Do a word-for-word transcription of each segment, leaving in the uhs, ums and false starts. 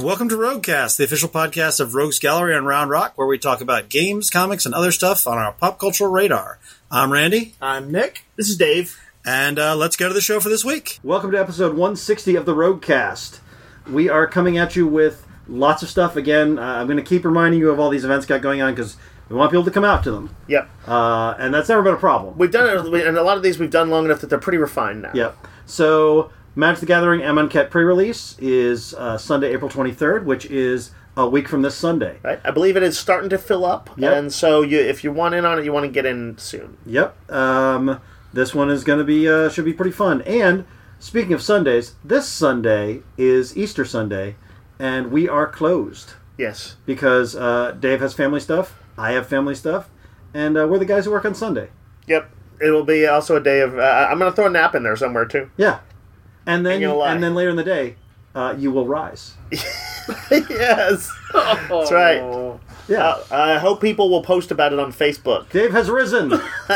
welcome to Roguecast, the official podcast of Rogues Gallery on Round Rock, where we talk about games, comics, and other stuff on our pop cultural radar. I'm Randy. I'm Nick. This is Dave. And uh, let's go to the show for this week. Welcome to episode one sixty of the Roguecast. We are coming at you with lots of stuff. Again, uh, I'm going to keep reminding you of all these events got going on because we want people to come out to them. Yep. Uh, and that's never been a problem. We've done it, and a lot of these we've done long enough that they're pretty refined now. Yep. So, Magic the Gathering Amonkhet pre-release is uh, Sunday, April twenty-third, which is a week from this Sunday. Right. I believe it is starting to fill up, yep. and so you, if you want in on it, you want to get in soon. Yep. Um, this one is going to be uh, should be pretty fun. And speaking of Sundays, this Sunday is Easter Sunday, and we are closed. Yes. Because uh, Dave has family stuff, I have family stuff, and uh, we're the guys who work on Sunday. Yep. It will be also a day of. Uh, I'm going to throw a nap in there somewhere too. Yeah. And then, and then later in the day, uh, you will rise. Yes, that's right. Yeah. Uh, I hope people will post about it on Facebook. Dave has risen.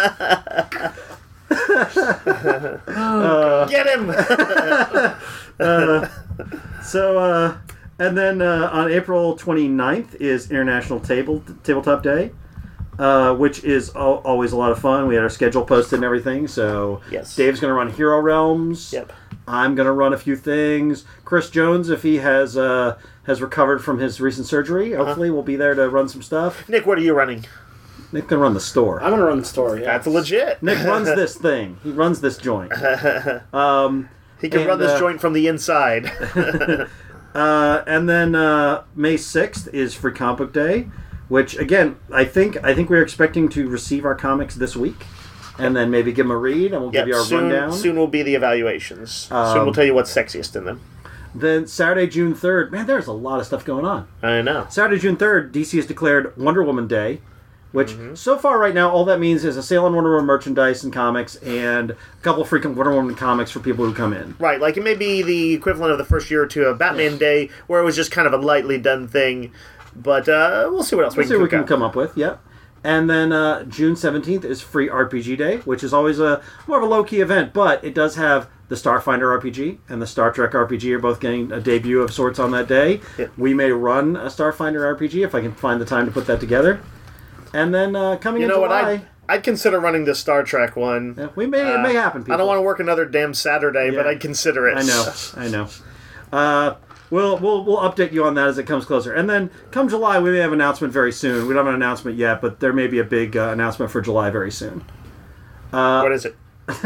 uh, Get him. uh, so, uh, and then uh, on April twenty-ninth is International Table Tabletop Day. Uh, which is al- always a lot of fun. We had our schedule posted and everything. So yes. Dave's going to run Hero Realms. Yep. I'm going to run a few things. Chris Jones, if he has uh, has recovered from his recent surgery, hopefully uh-huh. will be there to run some stuff. Nick, what are you running? Nick can run the store. I'm going to run the store, yeah. That's legit. Nick runs this thing. He runs this joint. Um, he can and, run this uh, joint from the inside. uh, and then uh, May sixth is Free Comic Book Day. Which again, I think I think we're expecting to receive our comics this week, and then maybe give them a read, and we'll yep, give you our soon, rundown. Soon will be the evaluations. Um, soon we'll tell you what's sexiest in them. Then Saturday, June third, man, there's a lot of stuff going on. I know. Saturday, June third, D C has declared Wonder Woman Day, which mm-hmm. so far right now all that means is a sale on Wonder Woman merchandise and comics, and a couple of freaking Wonder Woman comics for people who come in. Right, like it may be the equivalent of the first year or two of Batman Day, where it was just kind of a lightly done thing. But uh, we'll see what else we'll we can, see what we can out. come up with. Yep. And then uh, June seventeenth is Free R P G Day, which is always a more of a low-key event, but it does have the Starfinder R P G and the Star Trek R P G are both getting a debut of sorts on that day. Yep. We may run a Starfinder R P G if I can find the time to put that together. And then uh, coming you in know July... what, I'd, I'd consider running the Star Trek one. Yeah, we may, uh, it may happen, people. I don't want to work another damn Saturday, yeah. but I'd consider it. I know, I know. Uh... We'll, we'll we'll update you on that as it comes closer. And then come July, we may have an announcement very soon. We don't have an announcement yet, but there may be a big uh, announcement for July very soon. Uh, what is it?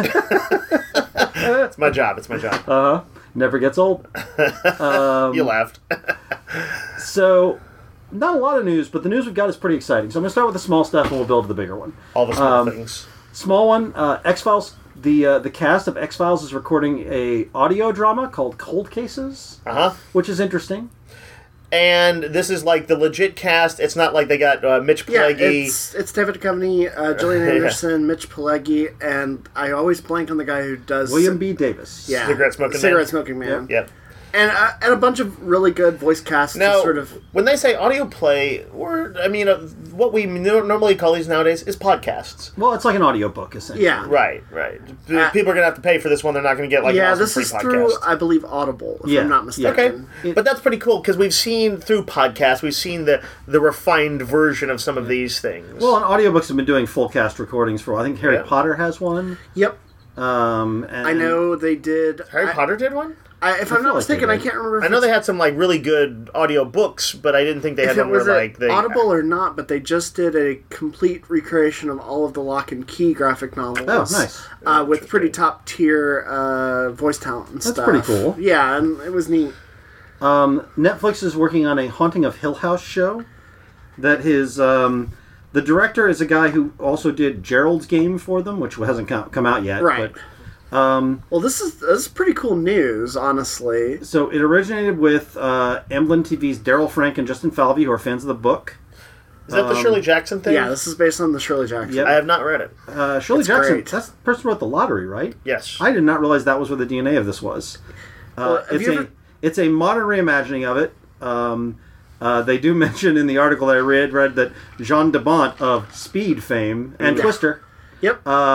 It's my job. It's my job. Uh-huh. Never gets old. Um, you laughed. So, not a lot of news, but the news we've got is pretty exciting. So I'm going to start with the small stuff, and we'll build to the bigger one. All the small um, things. Small one, uh, X-Files. The uh, the cast of X-Files is recording a audio drama called Cold Cases, uh-huh. which is interesting. And this is like the legit cast. It's not like they got uh, Mitch Pileggi. Yeah, it's, it's David Duchovny, uh, Gillian Anderson, yeah. Mitch Pileggi, and I always blank on the guy who does... William B. Davis. Yeah. Cigarette Smoking Cigarette Man. Smoking Man. Yep. yep. And uh, and a bunch of really good voice casts. Now, to sort of... when they say audio play, or I mean, uh, what we no- normally call these nowadays is podcasts. Well, it's like an audiobook, essentially. Yeah. Right, right. Uh, People are going to have to pay for this one. They're not going to get like yeah, an awesome this free is podcast. through, I believe, Audible, if yeah. I'm not mistaken. Okay, but that's pretty cool, because we've seen through podcasts, we've seen the, the refined version of some of these things. Well, and audiobooks have been doing full cast recordings for a while. I think Harry yeah. Potter has one. Yep. Um, and I know they did... Harry I, Potter did one? I, if I I'm not like mistaken, they I did. can't remember if I know it's- they had some like really good audio books, but I didn't think they if had it them where was like they Audible or not, but they just did a complete recreation of all of the Lock and Key graphic novels. Oh, nice. Uh, with pretty top tier uh, voice talent and That's stuff. pretty cool. Yeah, and it was neat. Um, Netflix is working on a Haunting of Hill House show. That his um, the director is a guy who also did Gerald's Game for them, which hasn't come, come out yet. Right. But, um, Well, this is this is pretty cool news, honestly. so it originated with uh, Emblem T V's Daryl Frank and Justin Falvey, who are fans of the book. Is that the Um, Shirley Jackson thing? Yeah, this is based on the Shirley Jackson. Yep. I have not read it. Uh, Shirley It's Jackson, great. that's the person who wrote The Lottery, right? Yes. I did not realize that was where the D N A of this was. Uh, Well, have it's you a ever- it's a modern reimagining of it. Um, uh, they do mention in the article that I read read that Jean de Bont of Speed fame and Yeah. Twister Yep. uh,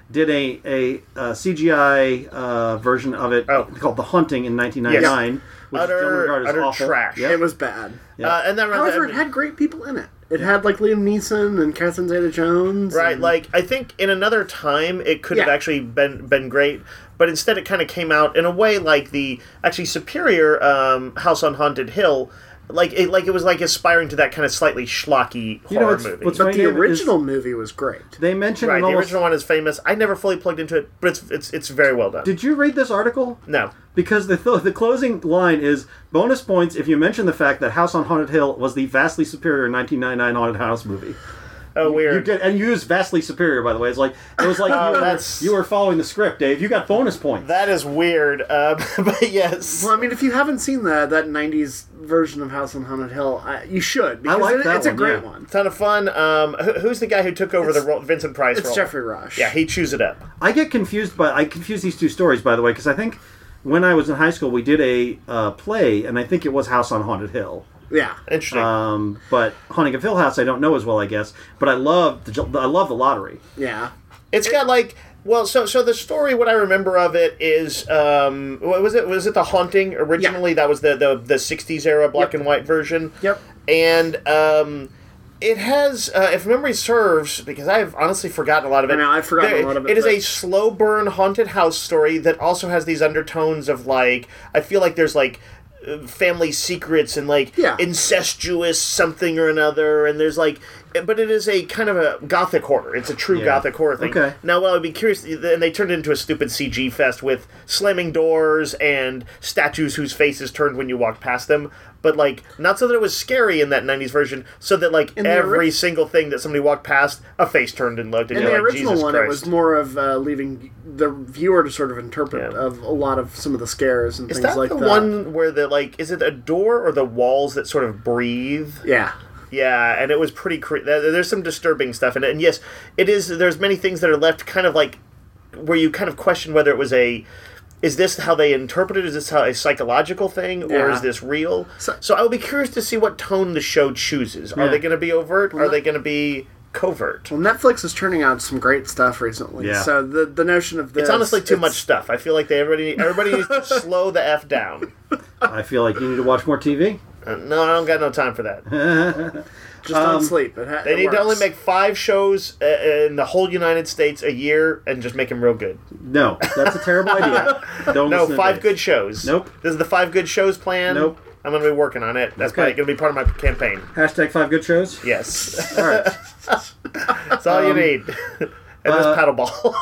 did a, a, a C G I uh, version of it Oh. called The Hunting in nineteen ninety-nine, Yes. which Utter- is generally regarded as utter awful. trash. Yep. It was bad. Yeah. Uh, and then However, I it mean, had great people in it. It had like Liam Neeson and Catherine Zeta-Jones. right, and- like I think in another time it could have Yeah. actually been been great, but instead it kind of came out in a way like the actually superior um, House on Haunted Hill. Like it, like it was like aspiring to that kind of slightly schlocky You know, horror what's- movie. what's But funny, the David, is original movie was great. They mentioned right, in the almost, original one is famous. I never fully plugged into it, but it's it's it's very well done. Did you read this article? no, Because the th- the closing line is bonus points if you mention the fact that House on Haunted Hill was the vastly superior nineteen ninety-nine Haunted House movie. oh You weird. did, and you used vastly superior, by the way. It's like it was like Oh, you, were, that's- you were following the script, Dave. You got bonus points. That is weird, uh, but yes. Well, I mean, if you haven't seen that that nineties version of House on Haunted Hill, I, you should. Because like it, that it's a one, great yeah. one. Ton of fun. Um, who, who's the guy who took over It's- the role, Vincent Price It's role? Jeffrey Rush. Yeah, he chews it up. I get confused, by I confuse these two stories, by the way, because I think when I was in high school, we did a uh, play, and I think it was House on Haunted Hill. Yeah. Interesting. Um, but Haunting of Hill House, I don't know as well, I guess. But I love the I love the lottery. Yeah. It's got like well, so so the story. What I remember of it is, um, what was it? Was it The Haunting originally? That was the the the sixties era black Yep. and white version. Yep. And um, it has, uh, if memory serves, because I've honestly forgotten a lot of it. I know, I've forgotten there- a lot of it, It is but- a slow burn haunted house story that also has these undertones of like. I feel like there's like. uh, Family secrets and like Yeah. incestuous something or another, and there's like, but it is a kind of a gothic horror. It's a true Yeah. gothic horror thing. Okay. Now, well, I'd be curious, and they turned it into a stupid C G fest with slamming doors and statues whose faces turned when you walked past them. But like, not so that it was scary in that nineties version, so that like In the every ori- single thing that somebody walked past, a face turned and looked, and In you're the like, original Jesus one, Christ. it was more of uh, leaving the viewer to sort of interpret Yeah. of a lot of some of the scares and Is things that like the that. one where the like, is it a door or the walls that sort of breathe? Yeah. Yeah, and it was pretty. Cre- there- there's some disturbing stuff in it, and yes, it is. There's many things that are left kind of like where you kind of question whether it was a. Is this how they interpret it? Is this how a psychological thing, or Yeah. is this real? So, So- I would be curious to see what tone the show chooses. Are Yeah. they going to be overt? Well, Are that- they going to be covert? Well, Netflix is turning out some great stuff recently. Yeah. So the the notion of this, It's honestly too it's- much stuff. I feel like they everybody everybody needs to slow the f down. I feel like you need to watch more T V. Uh, no, I don't got no time for that. Just don't Um, sleep. It ha- They it need to only works. make five shows uh, in the whole United States a year and just make them real good. No, that's a terrible idea. Don't No, listen to five Dave. good shows. Nope. This is the five good shows plan. Nope. I'm going to be working on it. That's Okay. going to be part of my campaign. Hashtag five good shows. Yes. All right. That's all you Um, need. And this uh, paddle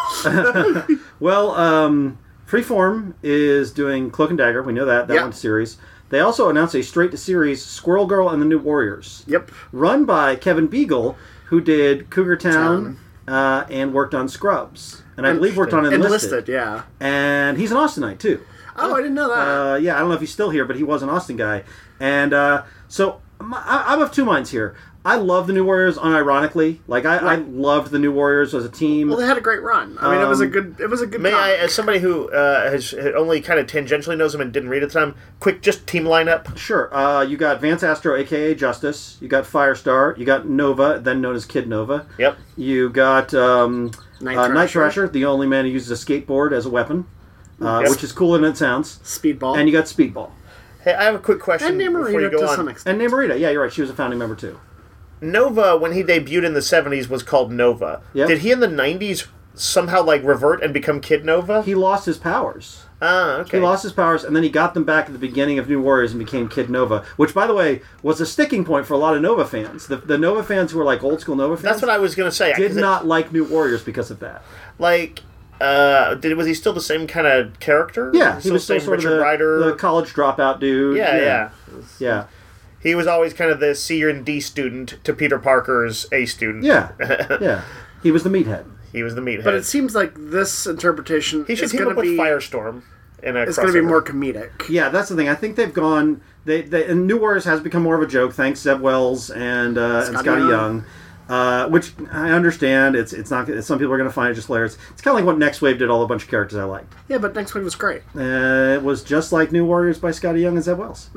ball. Well, um, Freeform is doing Cloak and Dagger. We know that. That Yeah. one's series. They also announced a straight-to-series Squirrel Girl and the New Warriors. Yep. Run by Kevin Beagle, who did Cougar Town uh, and worked on Scrubs. And I believe worked on Enlisted. Enlisted, yeah. And he's an Austinite, too. Oh, I didn't know that. Uh, yeah, I don't know if he's still here, but he was an Austin guy. And uh, so my, I, I'm of two minds here. I love the New Warriors unironically. Like, I, I loved the New Warriors as a team. well, they had a great run. I mean, it was a um, good. It was a good. May I, comic. as somebody who uh, has only kind of tangentially knows them and didn't read at the time, quick, just team lineup. Sure. Uh, you got Vance Astro, a k a. Justice. You got Firestar. You got Nova, then known as Kid Nova. Yep. You got um, Night uh, Night Thrasher. Thrasher, the only man who uses a skateboard as a weapon, uh, Yes. which is cooler than it sounds. Speedball. And you got Speedball. Hey, I have a quick question and before you Namarita go to on. some extent. And Namorita. Yeah, you're right. She was a founding member, too. Nova, when he debuted in the seventies, was called Nova. Yep. Did he in the nineties somehow like revert and become Kid Nova? He lost his powers. ah, okay. He lost his powers, and then he got them back at the beginning of New Warriors and became Kid Nova, which, by the way, was a sticking point for a lot of Nova fans. The, the Nova fans who were like old school Nova fans That's what I was going to say. did 'cause it- not like New Warriors because of that. like. Uh, did was he still the same kind of character? Yeah, he was still same sort of Richard the, Rider. the college dropout dude. yeah, yeah, Yeah. He was always kind of the C and D student to Peter Parker's A student. Yeah. Yeah. He was the meathead. He was the meathead. But it seems like this interpretation he should is team going up to with be. Firestorm in a It's going to be crossover. more comedic. Yeah, that's the thing. I think they've gone. They, they and New Warriors has become more of a joke, thanks Zeb Wells and uh, and Scotty Scotty Young. Young, uh, which I understand. It's it's not. Some people are going to find it just hilarious. It's kind of like what Next Wave did. All a bunch of characters I liked. Yeah, but Next Wave was great. Uh, it was just like New Warriors by Scotty Young and Zeb Wells.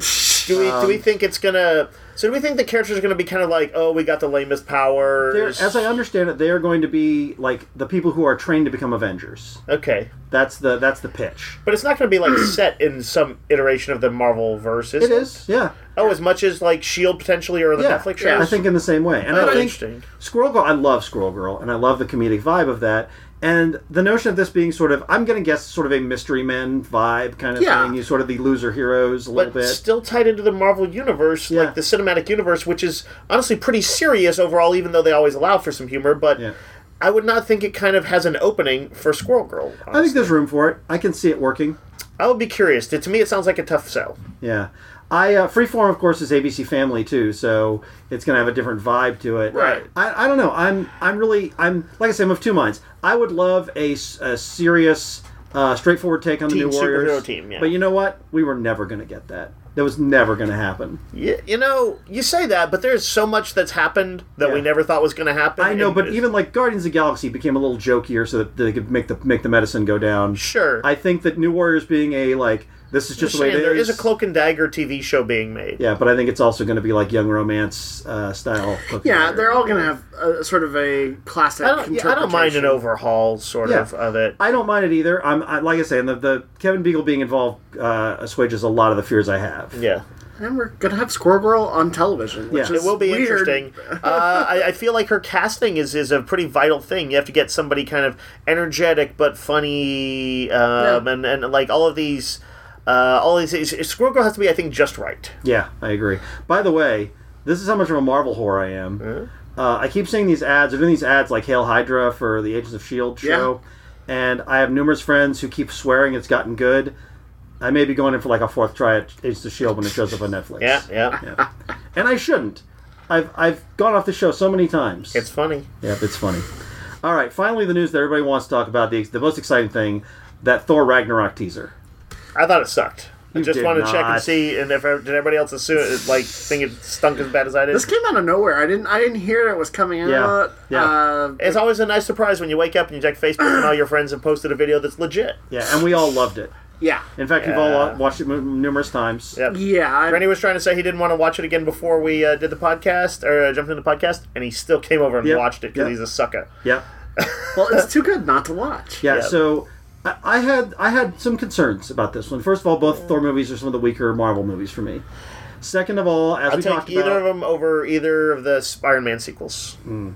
Do we Um, do we think it's gonna? So do we think the characters are gonna be kind of like, oh, we got the lamest powers? They're- as I understand it, they are going to be like the people who are trained to become Avengers. Okay, That's the that's the pitch. but it's not gonna be like set in some iteration of the Marvel verse. Is It is, yeah. Oh, as much as like Shield potentially or the Yeah, Netflix shows. I think in the same way. And Oh, I think interesting. Squirrel Girl, I love Squirrel Girl, and I love the comedic vibe of that. And the notion of this being sort of, I'm going to guess, sort of a mystery men vibe kind of Yeah. thing. You sort of the loser heroes a little but bit. still tied into the Marvel universe, Yeah. like the cinematic universe, which is honestly pretty serious overall, even though they always allow for some humor. But Yeah. I would not think it kind of has an opening for Squirrel Girl. I think honestly. there's room for it. I can see it working. I would be curious. To, to me, it sounds like a tough sell. Yeah. I uh, Freeform, of course, is A B C Family too, so it's going to have a different vibe to it. Right. I, I don't know. I'm I'm really I'm like I said, I'm of two minds. I would love a, s- a serious, uh, straightforward take on Teen the New Warriors. superhero team, yeah. But you know what? We were never going to get that. That was never going to happen. Yeah, you know, you say that, but there's so much that's happened that we Yeah. never thought was going to happen. I know, and but it's- even like Guardians of the Galaxy became a little jokier so that they could make the make the medicine go down. Sure. I think that New Warriors being a like this is just the way it saying, is. there is a Cloak and Dagger T V show being made. Yeah, but I think it's also going to be like young romance uh, style. Cooking Yeah, Dagger. they're all going to have a, sort of a classic I don't, yeah, I don't mind an interpretation. overhaul, sort Yeah. of, of it. I don't mind it either. I'm I, like I say, and the, the Kevin Beagle being involved uh, assuages a lot of the fears I have. Yeah. And we're going to have Squirrel Girl on television, which Yeah. is It will be weird. interesting. uh, I, I feel like her casting is, is a pretty vital thing. You have to get somebody kind of energetic but funny, um, Yeah. and, and like all of these, uh, all these. Squirrel Girl has to be, I think, just right. Yeah, I agree. By the way, this is how much of a Marvel whore I am. Uh, I keep seeing these ads. They're doing these ads like Hail Hydra for the Agents of S H I E L D show. And I have numerous friends who keep swearing it's gotten good. I may be going in for like a fourth try at Agents of S H I E L D when it shows up on Netflix. Yeah, yeah. Yeah. And I shouldn't. I've I've gone off the show so many times. It's funny. Yeah, it's funny. All right, finally the news that everybody wants to talk about, the, the most exciting thing, that Thor Ragnarok teaser. I thought it sucked. I You just did wanted to check and not. see, and if did everybody else assume like think it stunk as bad as I did. This came out of nowhere. I didn't. I didn't hear it was coming Yeah, out. yeah. Uh, It's always a nice surprise when you wake up and you check Facebook and all your friends have posted a video that's legit. Yeah, and we all loved it. yeah. In fact, we've all Yeah. uh, watched it m- numerous times. Yep. Yeah. I, Rennie was trying to say he didn't want to watch it again before we uh, did the podcast or uh, jumped into the podcast, and he still came over and Yep. watched it because Yep. he's a sucker. Yeah. well, it's too good not to watch. Yeah, Yeah. so I, I had I had some concerns about this one. First of all, both Thor movies are some of the weaker Marvel movies for me. Second of all, as I'll we take talked either about, of them over either of the Iron Man sequels.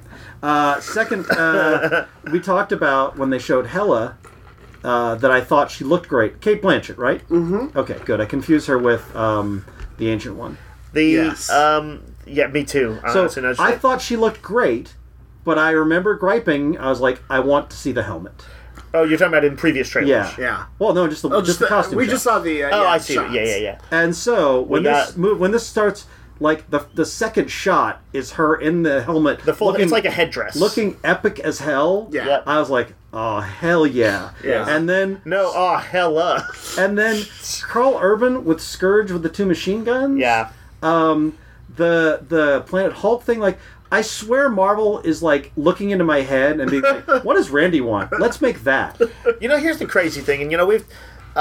uh, second, uh, we talked about when they showed Hela uh, that I thought she looked great. Kate Blanchett, right? Mm-hmm. Okay, good. I confused her with um, the Ancient One. The Yes. um, yeah, me too. So honestly, no I shit. thought she looked great, but I remember griping. I was like, I want to see the helmet. oh, you're talking about in previous trailers. Yeah. Yeah. Well, no, just the Oh, just, the costume. we shot. just saw the. Uh, Oh, yeah, I see. shots. Yeah, yeah, yeah. And so when We this got- move, when this starts, like the the second shot is her in the helmet, The full. looking, it's like a headdress. looking epic as hell. Yeah. Yep. I was like, oh hell yeah! Yeah. And then No, oh hella. and then Carl Urban with Scourge with the two machine guns. Yeah. Um, the the Planet Hulk thing, like. I swear Marvel is like looking into my head and being like, what does Randy want? Let's make that. You know, here's the crazy thing, and you know, we've,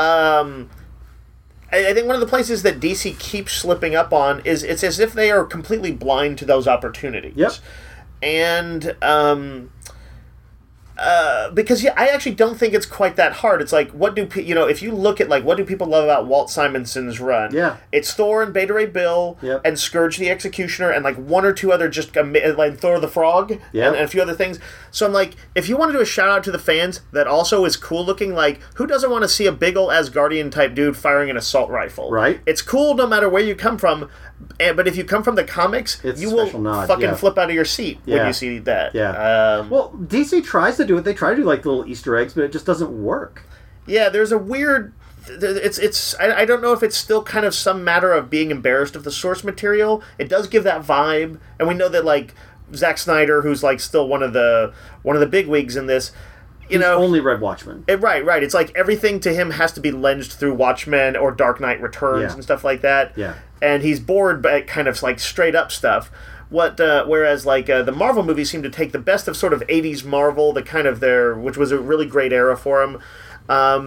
um, I, I think one of the places that D C keeps slipping up on is it's as if they are completely blind to those opportunities. Yep. And um, uh, because yeah, I actually don't think it's quite that hard. It's like, what do pe- you know? If you look at like what do people love about Walt Simonson's run? Yeah. it's Thor and Beta Ray Bill Yep. and Scourge the Executioner and like one or two other just ama- like Thor the Frog Yep. and, and a few other things. So I'm like, if you want to do a shout out to the fans that also is cool looking, like who doesn't want to see a big ol' Asgardian type dude firing an assault rifle? Right. It's cool no matter where you come from. eh, But if you come from the comics, It's you a will special nod, fucking yeah. flip out of your seat when Yeah. you see that. Yeah. Um, Well, D C tries to do it. They try to do like little Easter eggs, but it just doesn't work. Yeah, there's a weird. th- th- It's it's. I, I don't know if it's still kind of some matter of being embarrassed of the source material. It does give that vibe, and we know that like Zack Snyder, who's like still one of the one of the big wigs in this. You He's know, only read Watchmen. it, right, right. It's like everything to him has to be lensed through Watchmen or Dark Knight Returns Yeah. and stuff like that. Yeah. And he's bored by kind of like straight up stuff. What uh, whereas like uh, the Marvel movies seem to take the best of sort of eighties Marvel, the kind of their which was a really great era for him, um,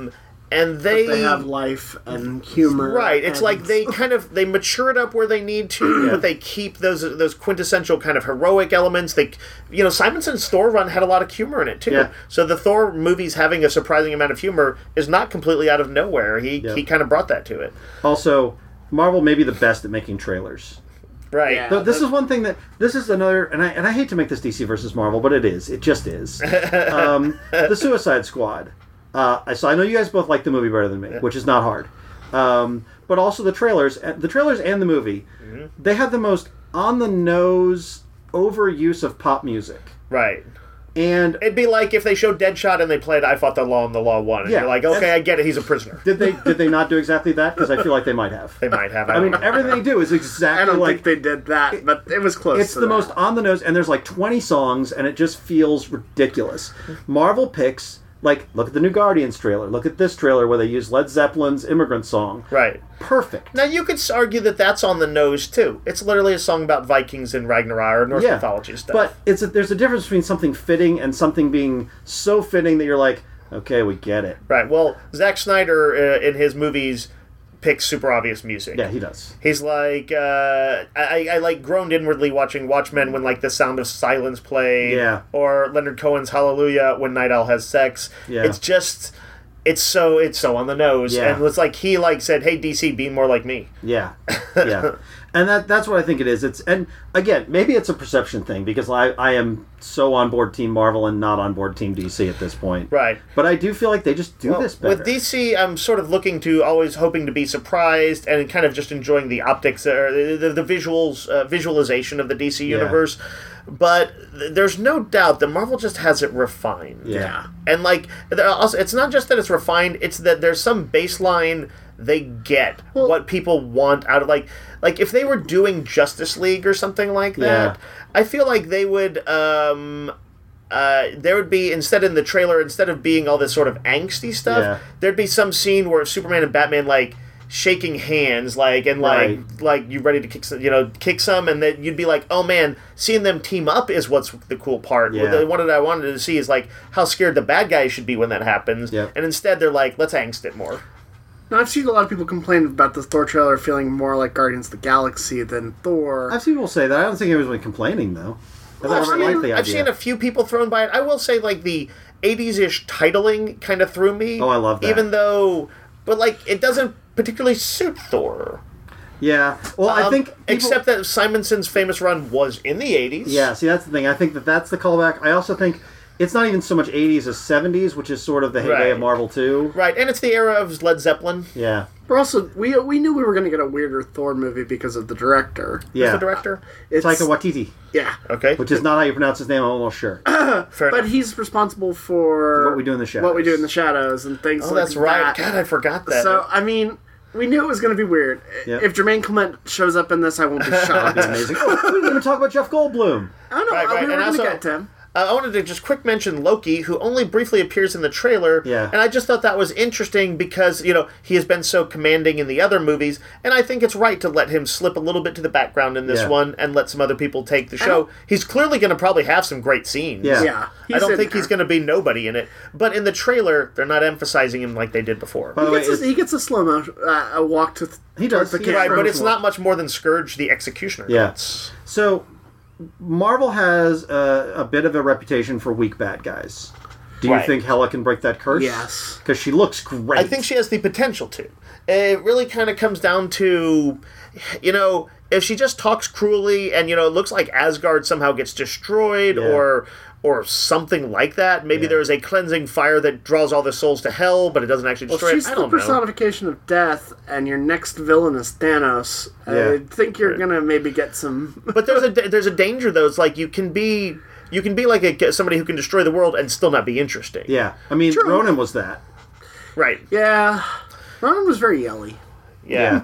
and they, they have life and humor. Right. It's and- like they kind of they mature it up where they need to, Yeah. but they keep those those quintessential kind of heroic elements. They, you know, Simonson's Thor run had a lot of humor in it too. Yeah. So the Thor movies having a surprising amount of humor is not completely out of nowhere. He Yeah. he kind of brought that to it. Also, Marvel may be the best at making trailers. Right. Yeah. Though this is one thing that this is another, and I and I hate to make this D C versus Marvel, but it is. It just is. Um, the Suicide Squad. Uh, so I know you guys both like the movie better than me, which is not hard. Um, but also the trailers, the trailers and the movie, Mm-hmm. they have the most on the nose overuse of pop music, Right. and It'd be like if they showed Deadshot and they played "I Fought the Law and the Law Won." And Yeah. you're like, okay, I get it. He's a prisoner. did they did they not do exactly that? Because I feel like they might have. They might have. I mean, don't know. everything they do is exactly I don't like think they did that, but it was close. it's to the that. most on the nose, and there's like twenty songs, and it just feels ridiculous. Marvel picks, like, look at the new Guardians trailer, look at this trailer where they use Led Zeppelin's Immigrant Song. Right. Perfect. Now you could argue that that's on the nose too. It's literally a song about Vikings and Ragnarok or Norse Yeah, mythology stuff. but it's a, there's a difference between something fitting and something being so fitting that you're like, okay, we get it. right. Well, Zack Snyder uh, in his movies picks super obvious music. Yeah, he does. He's like, uh, I, I like groaned inwardly watching Watchmen when like the Sound of Silence played, Yeah. or Leonard Cohen's Hallelujah when Night Owl has sex. Yeah. It's just, it's so it's so on the nose, Yeah. and it's like he like said, "Hey D C, be more like me." Yeah, yeah, and that that's what I think it is. It's and again, maybe it's a perception thing because I I am so on board Team Marvel and not on board Team D C at this point. Right. But I do feel like they just do Well, this better. with D C, I'm sort of looking to always hoping to be surprised and kind of just enjoying the optics or the, the, the visuals, uh, visualization of the D C Yeah. universe. But th- there's no doubt that Marvel just has it refined. Yeah. And like, there- also, it's not just that it's refined; it's that there's some baseline they get Well- what people want out of like, like if they were doing Justice League or something like that, Yeah. I feel like they would. Um, uh, there would be instead in the trailer, instead of being all this sort of angsty stuff, Yeah. there'd be some scene where Superman and Batman like shaking hands, like and like Right. like you ready to kick some, you know, kick some, and then you'd be like, oh man, seeing them team up is what's the cool part. Yeah. The one that I wanted to see is like how scared the bad guys should be when that happens, Yep. and instead they're like, let's angst it more. Now, I've seen a lot of people complain about the Thor trailer feeling more like Guardians of the Galaxy than Thor. I've seen people say that. I don't think anyone's been complaining though. I I've, thought everyone liked seen, the I've idea. seen a few people thrown by it. I will say, like, the eighties-ish titling kind of threw me. Oh, I love that. Even though, but, like, it doesn't particularly suit Thor. Yeah. Well, I Um, think people, Except that Simonson's famous run was in the eighties. yeah. See, that's the thing. I think that that's the callback. I also think it's not even so much eighties as seventies, which is sort of the heyday Right. of Marvel too. Right, and it's the era of Led Zeppelin. Yeah. But also, we we knew we were going to get a weirder Thor movie because of the director. Who's Yeah. the director? It's Taika Waititi, yeah, Okay. which is not how you pronounce his name. I'm almost sure. Fair but enough. he's responsible for What We Do in the Shadows. What we do in the shadows and things Oh, like that's right. that. God, I forgot that. So I mean, we knew it was going to be weird. Yep. If Jermaine Clement shows up in this, I won't be shocked. Amazing. Oh, we didn't even talk about Jeff Goldblum. I don't know. Right, right, We were and going to also- get to him. Uh, I wanted to just quick mention Loki, who only briefly appears in the trailer. Yeah. And I just thought that was interesting because, you know, he has been so commanding in the other movies, and I think it's right to let him slip a little bit to the background in this Yeah. one and let some other people take the show. He's clearly going to probably have some great scenes. Yeah. Yeah, I he's don't in think there. he's going to be nobody in it. But in the trailer, they're not emphasizing him like they did before. By the He way, gets, a, it's- he gets a slow mo, uh, a walk to. He towards does, The he- Right, camera. but it's not much more than Scourge the Executioner. Yeah. Gets. so Marvel has a, a bit of a reputation for weak bad guys. Do you Right. think Hela can break that curse? Yes. Because she looks great. I think she has the potential to. It really kind of comes down to, you know, if she just talks cruelly and, you know, it looks like Asgard somehow gets destroyed Yeah. or or something like that. Maybe Yeah. there is a cleansing fire that draws all the souls to hell, but it doesn't actually Well, destroy she's it. I the don't know. personification of death, and your next villain is Thanos. Yeah. I think you're gonna maybe get some. But there's a there's a danger though. It's like you can be you can be like a, somebody who can destroy the world and still not be interesting. Yeah. I mean, True. Ronan was that. Right. Yeah, Ronan was very yelly. Yeah.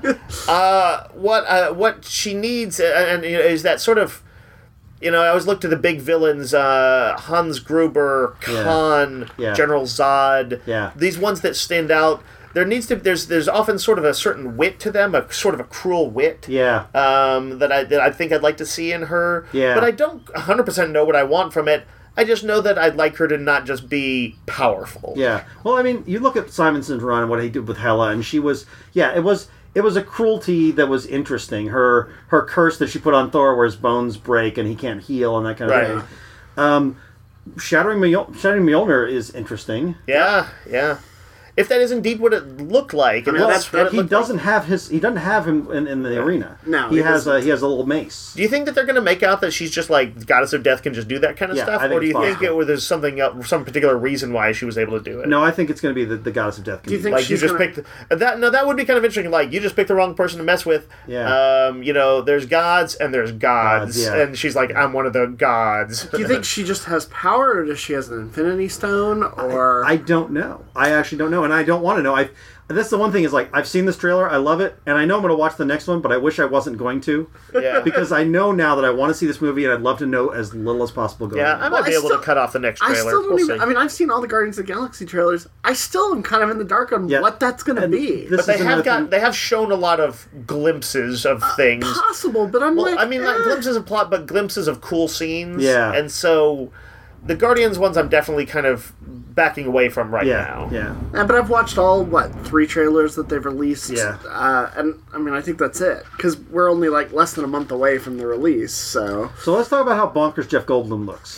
uh, what uh, what she needs uh, and you know, is that sort of, you know, I always look to the big villains, uh, Hans Gruber, Yeah. Khan, Yeah. General Zod. Yeah. These ones that stand out. There needs to there's there's often sort of a certain wit to them, a sort of a cruel wit. Yeah. Um, that I that I think I'd like to see in her. Yeah. But I don't one hundred percent know what I want from it. I just know that I'd like her to not just be powerful. Yeah. Well, I mean, you look at Simonson's run and what he did with Hela, and she was, yeah, it was it was a cruelty that was interesting. Her her curse that she put on Thor, where his bones break and he can't heal and that kind of Right. thing. Um, Shattering Mjol- Shattering Mjolnir is interesting. Yeah, yeah. If that is indeed what it looked like, and I mean, that's that- what it He looked doesn't like. have his. He doesn't have him in, in the arena. No, he he has a doesn't. he has a little mace. Do you think that they're going to make out that she's just like Goddess of Death can just do that kind of Yeah, stuff, I think or do you it's think possible. it was there's something else, some particular reason why she was able to do it? No, I think it's going to be the, the Goddess of Death. Do you think Like you she's just gonna- picked that. No, that would be kind of interesting. Like you just picked the wrong person to mess with. Yeah. Um, you know, there's gods and there's gods, Gods, yeah. and she's like, I'm one of the gods. Do you think she just has power, or does she has an Infinity Stone, or I don't know. I actually don't know, and I don't want to know. I. That's the one thing is like I've seen this trailer, I love it, and I know I'm going to watch the next one, but I wish I wasn't going to, Yeah. because I know now that I want to see this movie, and I'd love to know as little as possible going. Yeah, in. I might Well, be I able still- to cut off the next I trailer. still don't We'll even. see. I mean, I've seen all the Guardians of the Galaxy trailers. I still am kind of in the dark on Yeah. what that's going to And be. this but they is have another got thing- they have shown a lot of glimpses of things. Possible, but I'm Well, like, I mean, not eh. glimpses of plot, but glimpses of cool scenes. Yeah. And so, the Guardians ones, I'm definitely kind of backing away from right yeah, now. yeah. Yeah, but I've watched all what three trailers that they've released. Yeah. uh, and I mean, I think that's it because we're only like less than a month away from the release. So So let's talk about how bonkers Jeff Goldblum looks.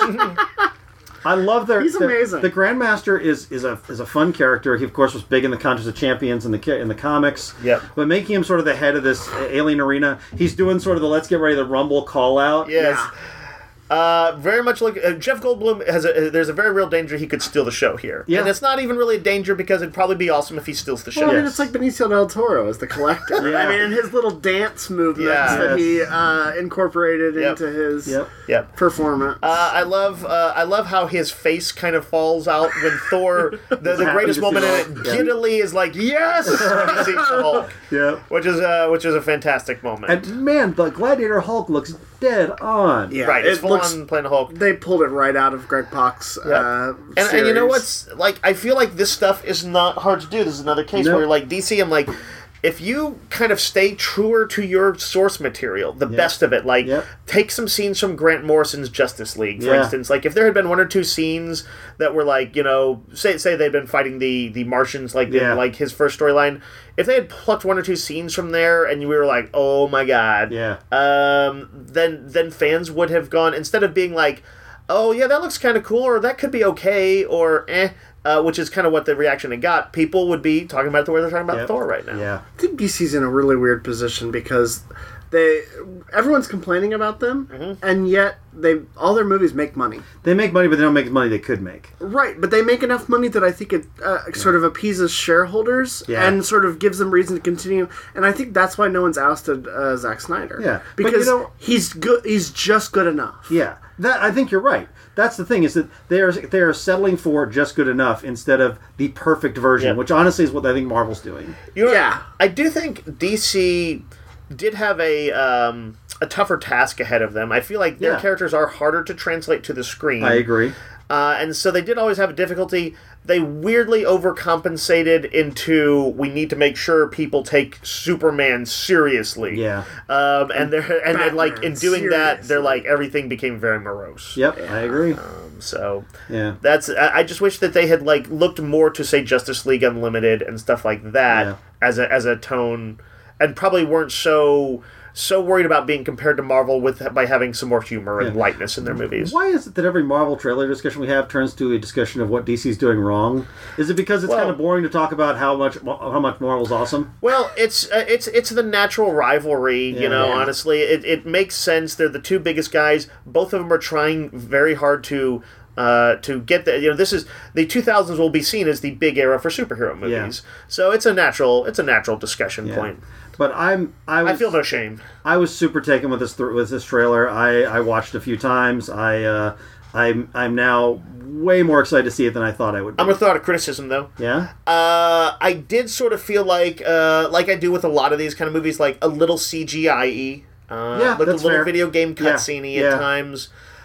I love their. He's the, amazing. The Grandmaster is is a is a fun character. He of course was big in the Contest of Champions in the ca- in the comics. Yep. But making him sort of the head of this alien arena, he's doing sort of the "Let's get ready to rumble" call out. Yes. Yeah. Uh, very much like uh, Jeff Goldblum has a. There's a very real danger he could steal the show here, Yeah. and it's not even really a danger because it'd probably be awesome if he steals the show. well, I mean, Yes. it's like Benicio del Toro as the collector. Yeah. I mean, and his little dance movements Yeah. that he Yes. uh, incorporated Yep. into his Yep. Yep. performance. Uh, I love uh, I love how his face kind of falls out when Thor, the, the happy greatest to see moment in the it, Hulk. Yeah. giddily is like, yes! He sees the Hulk, Yeah. which is, uh, which is a fantastic moment. And man, the Gladiator Hulk looks dead on. yeah, right, it's it full looks. on playing Hulk. They pulled it right out of Greg Pak's Yeah. uh, And, and you know series. what's like? I feel like this stuff is not hard to do. This is another case Nope. where like D C, I'm like, if you kind of stay truer to your source material, the best of it, like Yep. take some scenes from Grant Morrison's Justice League, for Yeah. instance. Like if there had been one or two scenes that were like, you know, say say they'd been fighting the the Martians, like Yeah. in like his first storyline. If they had plucked one or two scenes from there, and we were like, oh my god, Yeah. um, then then fans would have gone, instead of being like, oh yeah, that looks kind of cool, or that could be okay, or eh, uh, which is kind of what the reaction it got. People would be talking about it the way they're talking about Yep. Thor right now. Yeah. I think D C's in a really weird position because they everyone's complaining about them, Mm-hmm. and yet they all their movies make money. They make money, but they don't make the money they could make. Right, but they make enough money that I think it uh, sort of appeases shareholders Yeah. and sort of gives them reason to continue. And I think that's why no one's ousted uh, Zack Snyder. Yeah, but you because know- he's good. He's just good enough. Yeah, that I think you're right. That's the thing is that they are they are settling for just good enough instead of the perfect version, Yep. which honestly is what I think Marvel's doing. You know, Yeah. I do think D C did have a um, a tougher task ahead of them. I feel like their Yeah. characters are harder to translate to the screen. I agree. Uh, and so they did always have a difficulty. They weirdly overcompensated into we need to make sure people take Superman seriously. Yeah. Um, and they're and then like in Batman, doing that, they're seriously. like everything became very morose. Yep, I agree. So Yeah. that's I I just wish that they had like looked more to say Justice League Unlimited and stuff like that Yeah. as a as a tone, and probably weren't so so worried about being compared to Marvel with by having some more humor and Yeah. lightness in their movies. Why is it that every Marvel trailer discussion we have turns to a discussion of what D C's doing wrong? Is it because it's Well- kind of boring to talk about how much how much Marvel's awesome? Well, it's uh, it's it's the natural rivalry, you Yeah. know. Yeah. Honestly, it it makes sense. They're the two biggest guys. Both of them are trying very hard to uh, to get the you know. This is the two thousands will be seen as the big era for superhero movies. So it's a natural it's a natural discussion Yeah. point. But I'm I was I feel no shame. I was super taken with this th- with this trailer. I, I watched it a few times. I uh, I'm I'm now way more excited to see it than I thought I would be. I'm gonna throw out a criticism though. Yeah. Uh, I did sort of feel like, uh, like I do with a lot of these kind of movies, like a little C G I-y. Uh, Yeah, like a that's little fair. video game Yeah, cutscene yeah. at times.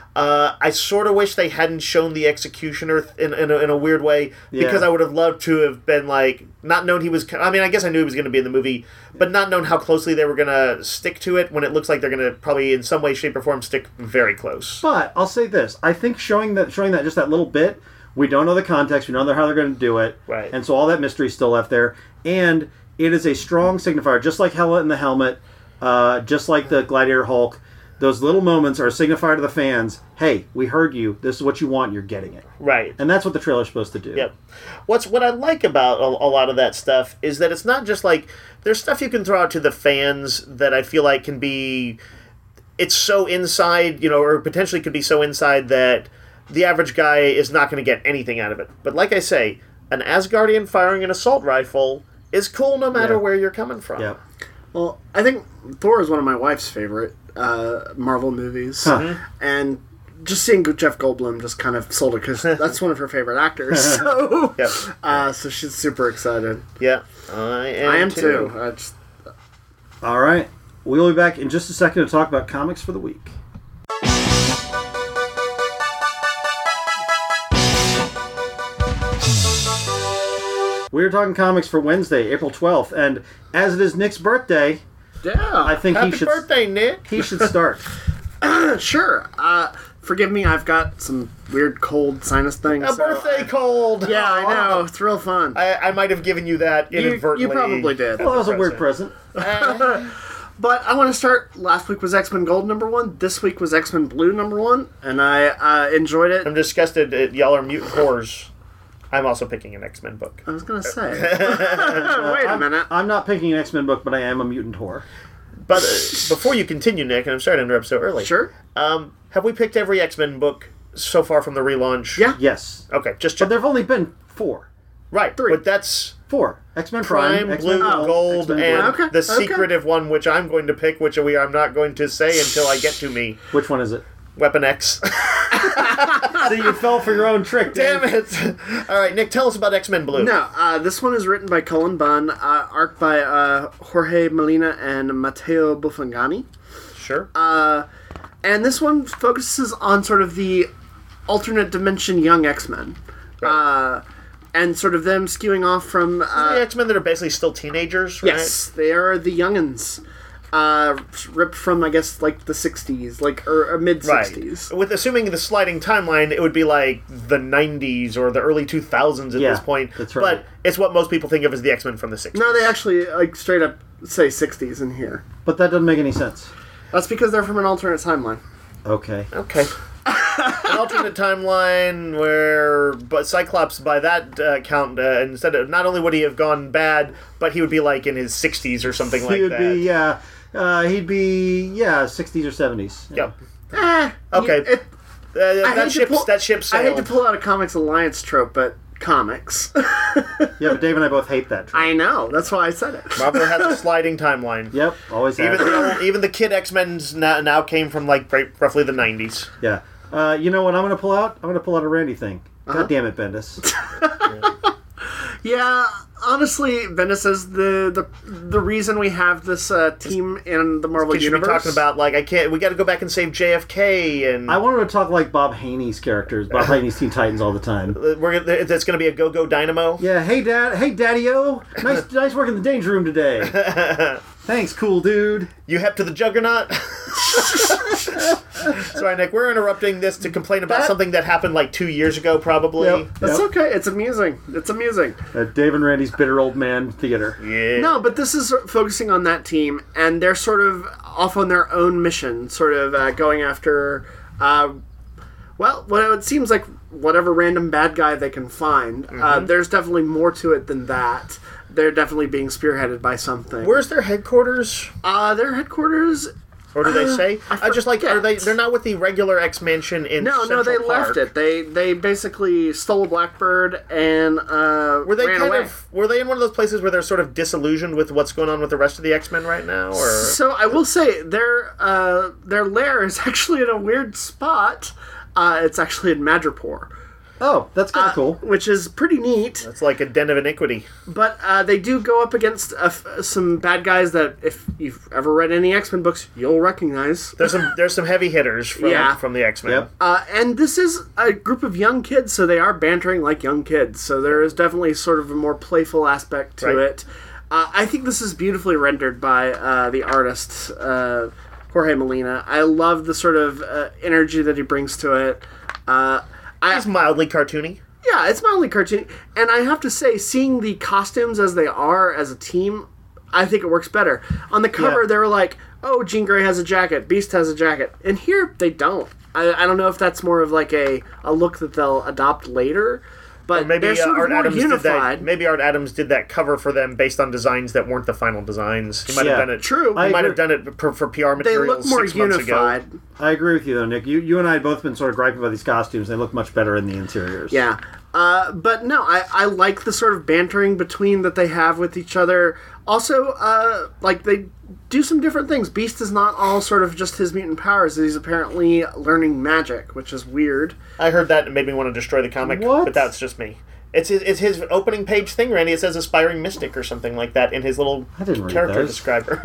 Uh, I sort of wish they hadn't shown the executioner in in a, in a weird way because Yeah. I would have loved to have been like not known he was. I mean, I guess I knew he was going to be in the movie, but not known how closely they were going to stick to it. When it looks like they're going to probably in some way, shape, or form stick very close. But I'll say this: I think showing that, showing that just that little bit, we don't know the context, we don't know how they're going to do it, Right. And so all that mystery is still left there. And it is a strong signifier, just like Hela in the helmet, uh, just like the Gladiator Hulk. Those little moments are a signifier to the fans. Hey, we heard you. This is what you want. You're getting it. Right. And that's what the trailer's supposed to do. Yep. What's what I like about a, a lot of that stuff is that it's not just like there's stuff you can throw out to the fans that I feel like can be it's so inside, you know, or potentially could be so inside that the average guy is not going to get anything out of it. But like I say, an Asgardian firing an assault rifle is cool no matter Yeah. where you're coming from. Yep. Well, I think Thor is one of my wife's favorite uh, Marvel movies, Huh. and just seeing Jeff Goldblum just kind of sold it because that's one of her favorite actors. So, Yep. uh, so she's super excited. Yeah. I am, I am too. too. I just, All right. We'll be back in just a second to talk about comics for the week. We're talking comics for Wednesday, April twelfth, and as it is Nick's birthday, yeah, I think Happy he should birthday, Nick. he should start. sure. Uh, forgive me, I've got some weird cold sinus thing. A so birthday cold. Yeah, I know. It's real fun. I, I might have given you that you, inadvertently. you probably did. Well, that was a weird present. But I want to start. Last week was X-Men Gold number one. This week was X-Men Blue number one, and I uh, enjoyed it. I'm disgusted that y'all are mutant whores. I'm also picking an X-Men book. I was gonna say. Wait a minute. I'm not picking an X-Men book, but I am a mutant whore. But uh, before you continue, Nick, and I'm sorry to interrupt so early. Sure. Um, have we picked every X-Men book so far from the relaunch? Yeah. Yes. Okay, just But check. there have only been four. Right, Three. but that's Four. X-Men Prime, Prime, X-Men Blue, Gold, Gold, X-Men and Blue. Okay, the okay. secretive one, which I'm going to pick, which we I'm not going to say until I get to me. Which one is it? Weapon X. So you fell for your own trick, Damn Dave. it! All right, Nick, tell us about X-Men Blue. No, uh, this one is written by Cullen Bunn, uh, art by uh, Jorge Molina and Matteo Buffangani. Sure. Uh, and this one focuses on sort of the alternate dimension young X-Men. Uh, and sort of them skewing off from... Uh, the X-Men that are basically still teenagers, right? yes, they are the youngins. Uh, ripped from, I guess, like the sixties, like, or, or mid-sixties. Right. With assuming the sliding timeline, it would be like the nineties or the early two thousands at Yeah, this point. that's right. But it's what most people think of as the X-Men from the sixties. No, they actually, like, straight up say sixties in here. But that doesn't make any sense. That's because they're from an alternate timeline. Okay. Okay. An alternate timeline where, but Cyclops, by that uh, count, uh, instead of not only would he have gone bad, but he would be like in his sixties or something like he would that. be, yeah. Uh, he'd be, yeah, sixties or seventies. Yep. Eh, Okay. you- it, Uh, I that hate to ship, pull- that ship I hate sailed. to pull out a Comics Alliance trope, but comics. Yeah, but Dave and I both hate that. Trope. I know. That's why I said it. Marvel has a sliding timeline. Yep, always Even have. the, even the kid X-Men's now, now came from like right- roughly the nineties. Yeah. Uh, you know what I'm going to pull out? I'm going to pull out a Randy thing. Uh-huh. God damn it, Bendis. Yeah, honestly, Bendis is the, the the reason we have this uh, team in the Marvel Because you'd be universe. talking about like I can't. We got to go back and save J F K, and I wanted to talk like Bob Haney's characters, Bob Haney's Teen Titans all the time. we're gonna- that's going to be a Go Go Dynamo. Yeah, hey dad, hey daddy-o, nice, nice work in the danger room today. Thanks, cool dude. You hep to the Juggernaut. Sorry, Nick. We're interrupting this to complain about That- something that happened like two years ago, probably. Yep. That's okay. It's amusing. It's amusing. Uh, Dave and Randy's bitter old man theater. Yeah. No, but this is focusing on that team, and they're sort of off on their own mission, sort of uh, going after, uh, well, what it seems like whatever random bad guy they can find. Mm-hmm. Uh, there's definitely more to it than that. They're definitely being spearheaded by something. Where's their headquarters? uh, their headquarters? Or do they Uh, say? I I just like are they? forget. They're not with the regular X Mansion in No, Central no, they Park. left it. They they basically stole a Blackbird and uh, Were they ran kind away. of? Were they in one of those places where they're sort of disillusioned with what's going on with the rest of the X Men right now? Or So I will say their uh, their lair is actually in a weird spot. Uh, it's actually in Madripoor. Oh, that's kind of uh, cool. which is pretty neat. It's like a den of iniquity. But uh, they do go up against uh, f- some bad guys that, if you've ever read any X-Men books, you'll recognize. There's some there's some heavy hitters from Yeah. from the X-Men. Yep. Uh, and this is a group of young kids, so they are bantering like young kids. So there is definitely sort of a more playful aspect to Right. it. Uh, I think this is beautifully rendered by uh, the artist, uh, Jorge Molina. I love the sort of uh, energy that he brings to it. Uh, I, It's mildly cartoony. Yeah, it's mildly cartoony. And I have to say, seeing the costumes as they are as a team, I think it works better. On the cover, Yeah. they were like, oh, Jean Grey has a jacket, Beast has a jacket. And here, they don't. I, I don't know if that's more of like a, a look that they'll adopt later. But Maybe they're uh, sort of Art more Adams unified. did that. Maybe Art Adams did that cover for them based on designs that weren't the final designs. He might Yeah. have done it. True. He I might agree. have done it for, for P R They materials look more six months ago. unified. I agree with you, though, Nick. You, you and I have both been sort of griping about these costumes. They look much better in the interiors. Yeah. Uh, but no, I, I like the sort of bantering between that they have with each other. Also, uh, like, they do some different things. Beast is not all sort of just his mutant powers. He's apparently learning magic, which is weird. I heard that and it made me want to destroy the comic, What? but that's just me. It's his, it's his opening page thing, Randy. It says aspiring mystic or something like that in his little I didn't read character those. describer.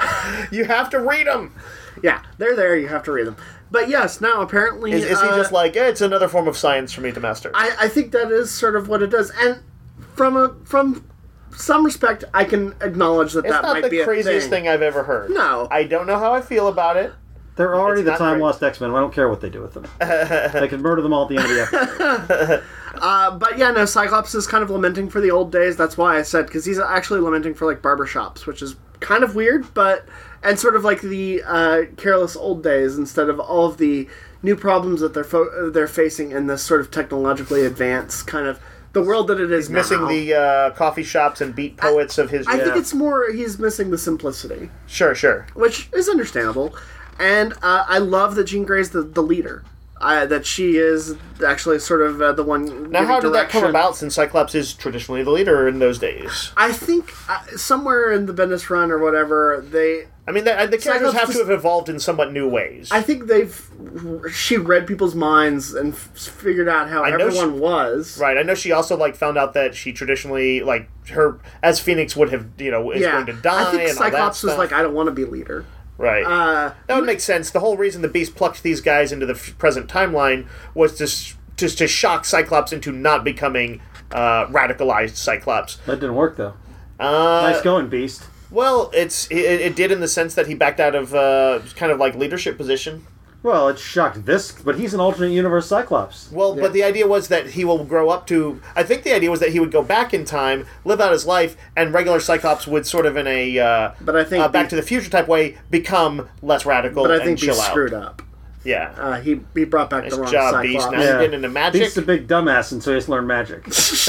You have to read them. Yeah, they're there. You have to read them. But yes, now apparently... Is, is he uh, just like, eh, it's another form of science for me to master? I, I think that is sort of what it does. And from a from some respect, I can acknowledge that it's that not might the be a craziest thing. thing I've ever heard. No. I don't know how I feel about it. They're already It's the not time great. lost X-Men. I don't care what they do with them. They can murder them all at the end of the episode. Uh, but yeah, no, Cyclops is kind of lamenting for the old days. That's why I said, because he's actually lamenting for like barbershops, which is kind of weird, but and sort of like the uh, careless old days instead of all of the new problems that they're fo- they're facing in this sort of technologically advanced kind of the world that it is now. Missing the uh, coffee shops and beat poets of his... I yeah. think it's more he's missing the simplicity, Sure, sure. which is understandable. And uh, I love that Jean Grey's the, the leader. Uh, that she is actually sort of uh, the one. Now, how did that come direction. about, since Cyclops is traditionally the leader in those days? I think uh, somewhere in the Bendis run or whatever, they. I mean, the, the characters Cyclops have was- to have evolved in somewhat new ways. I think they've. She read people's minds and f- figured out how I know everyone she- was. Right, I know she also, like, found out that she traditionally, like, her, as Phoenix would have, you know, is Yeah, going to die I think and all that Cyclops was stuff. like, I don't want to be leader. Right. Uh, that would make sense. The whole reason the Beast plucked these guys into the f- present timeline was to, s- just to shock Cyclops into not becoming uh, radicalized Cyclops. That didn't work, though. Uh, Nice going, Beast. Well, it's it, it did in the sense that he backed out of uh, kind of like leadership position. Well, it shocked this, but he's an alternate universe Cyclops. Well, Yeah. but the idea was that he will grow up to... I think the idea was that he would go back in time, live out his life, and regular Cyclops would sort of in a uh, But I think uh, Back Beast- to the Future type way become less radical but I and think chill he out. screwed up. Yeah. Uh, he he brought back Nice the wrong job, Cyclops. Beast. Now you're getting into magic. Beast's a big dumbass, and so he has to learn magic.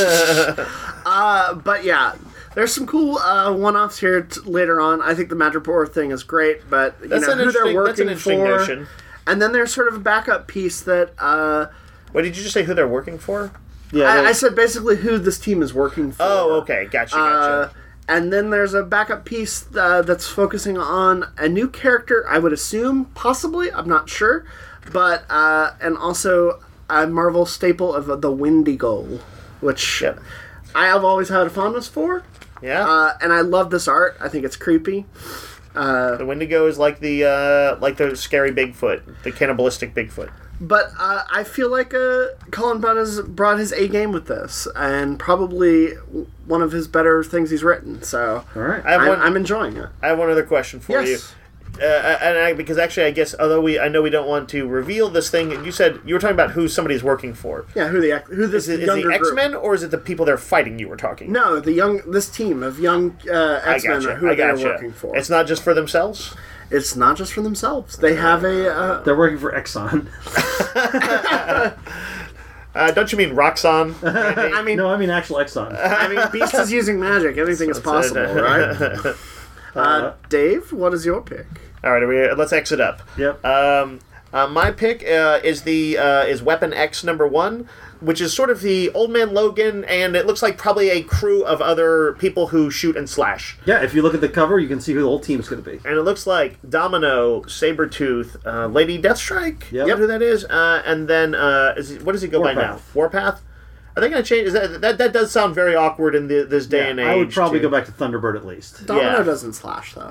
Uh, but yeah, there's some cool uh, one-offs here t- later on. I think the Madripoor thing is great, but you That's know an who they're interesting- working that's an interesting for. notion. And then there's sort of a backup piece that uh, What did you just say? Who they're working for? Yeah, I, they- I said basically who this team is working for. Oh, okay. Gotcha. Uh, Gotcha. and then there's a backup piece uh, that's focusing on a new character, I would assume, possibly, I'm not sure, but uh, and also a Marvel staple of the Wendigo, which Yep. I have always had a fondness for, yeah. uh, and I love this art. I think it's creepy. the Wendigo is like the uh, like the scary Bigfoot, the cannibalistic Bigfoot. But uh, I feel like uh, Colin Bunn has brought his A game with this, and probably one of his better things he's written. So All right. I have I'm, one. I'm enjoying it. I have one other question for Yes. you. Uh, and I, because actually, I guess although we, I know we don't want to reveal this thing. You said you were talking about who somebody's working for. Yeah, who the who this Is it, is younger the group- X-Men or is it the people they're fighting? You were talking. No, the young this team of young uh, I X Men gotcha. are who I they're gotcha. working for. It's not just for themselves. It's not just for themselves. They have a. Uh, They're working for Exxon. Uh, don't you mean Roxxon? I mean, No, I mean actual Exxon. I mean, Beast is using magic. Anything is possible, right? Uh, Dave, what is your pick? All right, are we, let's exit up. Yep. Um, uh, my pick uh, is the uh, is Weapon X number one. which is sort of the Old Man Logan, and it looks like probably a crew of other people who shoot and slash. Yeah, if you look at the cover, you can see who the whole team's going to be. And it looks like Domino, Sabretooth, uh, Lady Deathstrike. Yep. You know who that is? Uh, and then, uh, is he, what does he go by now? Warpath. Warpath? Are they going to change? Is that, that that does sound very awkward in the, this day Yeah, and age. I would probably too. go back to Thunderbird at least. Domino Yeah. doesn't slash, though.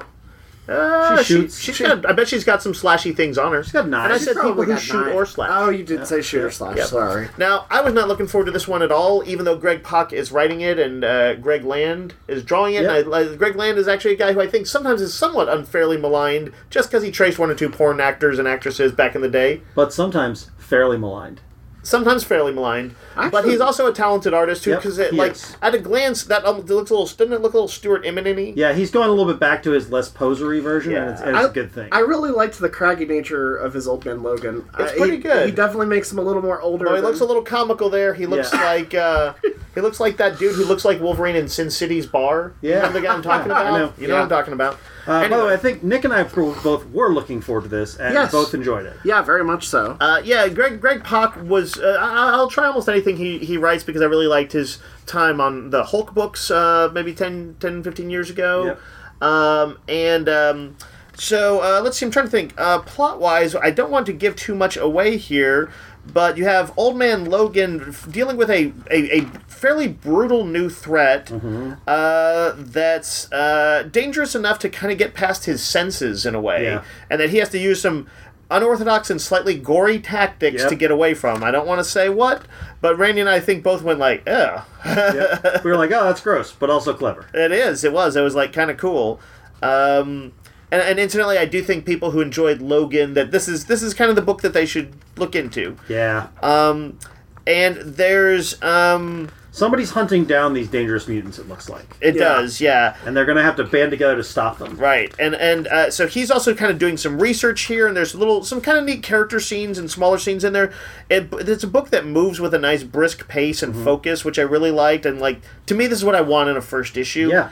Uh, She she shoots. She's She- got. I bet she's got some slashy things on her. She's got knives. And I She's said people Probably who got shoot knife. or slash. Oh, you did say shoot or slash. Yep. Sorry. Now, I was not looking forward to this one at all, even though Greg Pak is writing it and uh, Greg Land is drawing it. Yep. And I, I, Greg Land is actually a guy who I think sometimes is somewhat unfairly maligned just because he traced one or two porn actors and actresses back in the day. But sometimes fairly maligned. Sometimes fairly maligned, but Actually- he's also a talented artist too. Yep, Because, he like, is. at a glance, that um, it looks a little. Doesn't it look a little Stuart Immonen-y? Yeah, he's going a little bit back to his less posery version, Yeah. and it's, and it's I, a good thing. I really liked the craggy nature of his Old Man Logan. It's Uh, pretty he, good. He definitely makes him a little more older. Oh, he than- looks a little comical there. He looks Yeah. like uh, he looks like that dude who looks like Wolverine in Sin City's bar. Yeah. You know the guy I'm talking I about. know. You know Yeah. what I'm talking about. Uh, By the Anyway. way, I think Nick and I both were looking forward to this, and Yes. both enjoyed it. Yeah, very much so. Uh, yeah, Greg Greg Pak was. Uh, I, I'll try almost anything he, he writes because I really liked his time on the Hulk books, uh, maybe ten, ten, fifteen years ago. Yep. Um, and um, so uh, let's see. I'm trying to think. Uh, plot wise, I don't want to give too much away here, but you have Old Man Logan f- dealing with a, a, a fairly brutal new threat uh, that's uh, dangerous enough to kind of get past his senses in a way, Yeah. and that he has to use some unorthodox and slightly gory tactics Yep. to get away from. I don't want to say what, but Randy and I think both went like, ugh. Yeah. We were like, oh, that's gross, but also clever. It is. It was. It was like kind of cool. Um, and, and incidentally, I do think people who enjoyed Logan that this is this is kind of the book that they should look into. Yeah. Um, and there's um, Somebody's hunting down these dangerous mutants, it looks like. it Yeah. does, yeah. And they're going to have to band together to stop them. Right, and and uh, so he's also kind of doing some research here, and there's a little some kind of neat character scenes and smaller scenes in there. It, it's a book that moves with a nice brisk pace and Mm-hmm. focus, which I really liked. And like to me, this is what I want in a first issue. Yeah.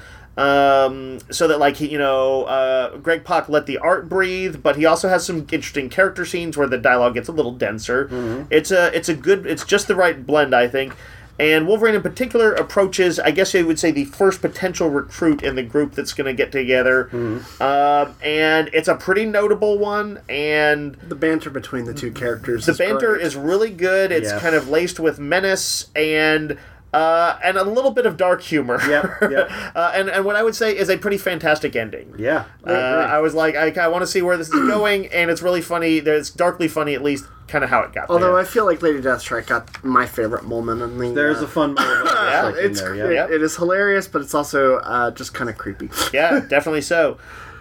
Um, so that like he, you know, uh, Greg Pak let the art breathe, but he also has some interesting character scenes where the dialogue gets a little denser. Mm-hmm. It's a it's a good it's just the right blend, I think. And Wolverine in particular approaches, I guess I would say, the first potential recruit in the group that's going to get together. Mm-hmm. Um, and it's a pretty notable one. And The banter between the two characters. the is banter great. is really good. It's Yes. kind of laced with menace and uh, and a little bit of dark humor. Yep, yep. uh, and, and what I would say is a pretty fantastic ending. Yeah. I Uh, agree. I was like, I, I want to see where this is going, and it's really funny. It's darkly funny, at least, kind of how it got Although there. I feel like Lady Deathstrike got my favorite moment in the. There's uh, a fun moment Yeah, like in It's there, it, yeah. Yep. it is hilarious, but it's also uh, just kind of creepy. Yeah, definitely so.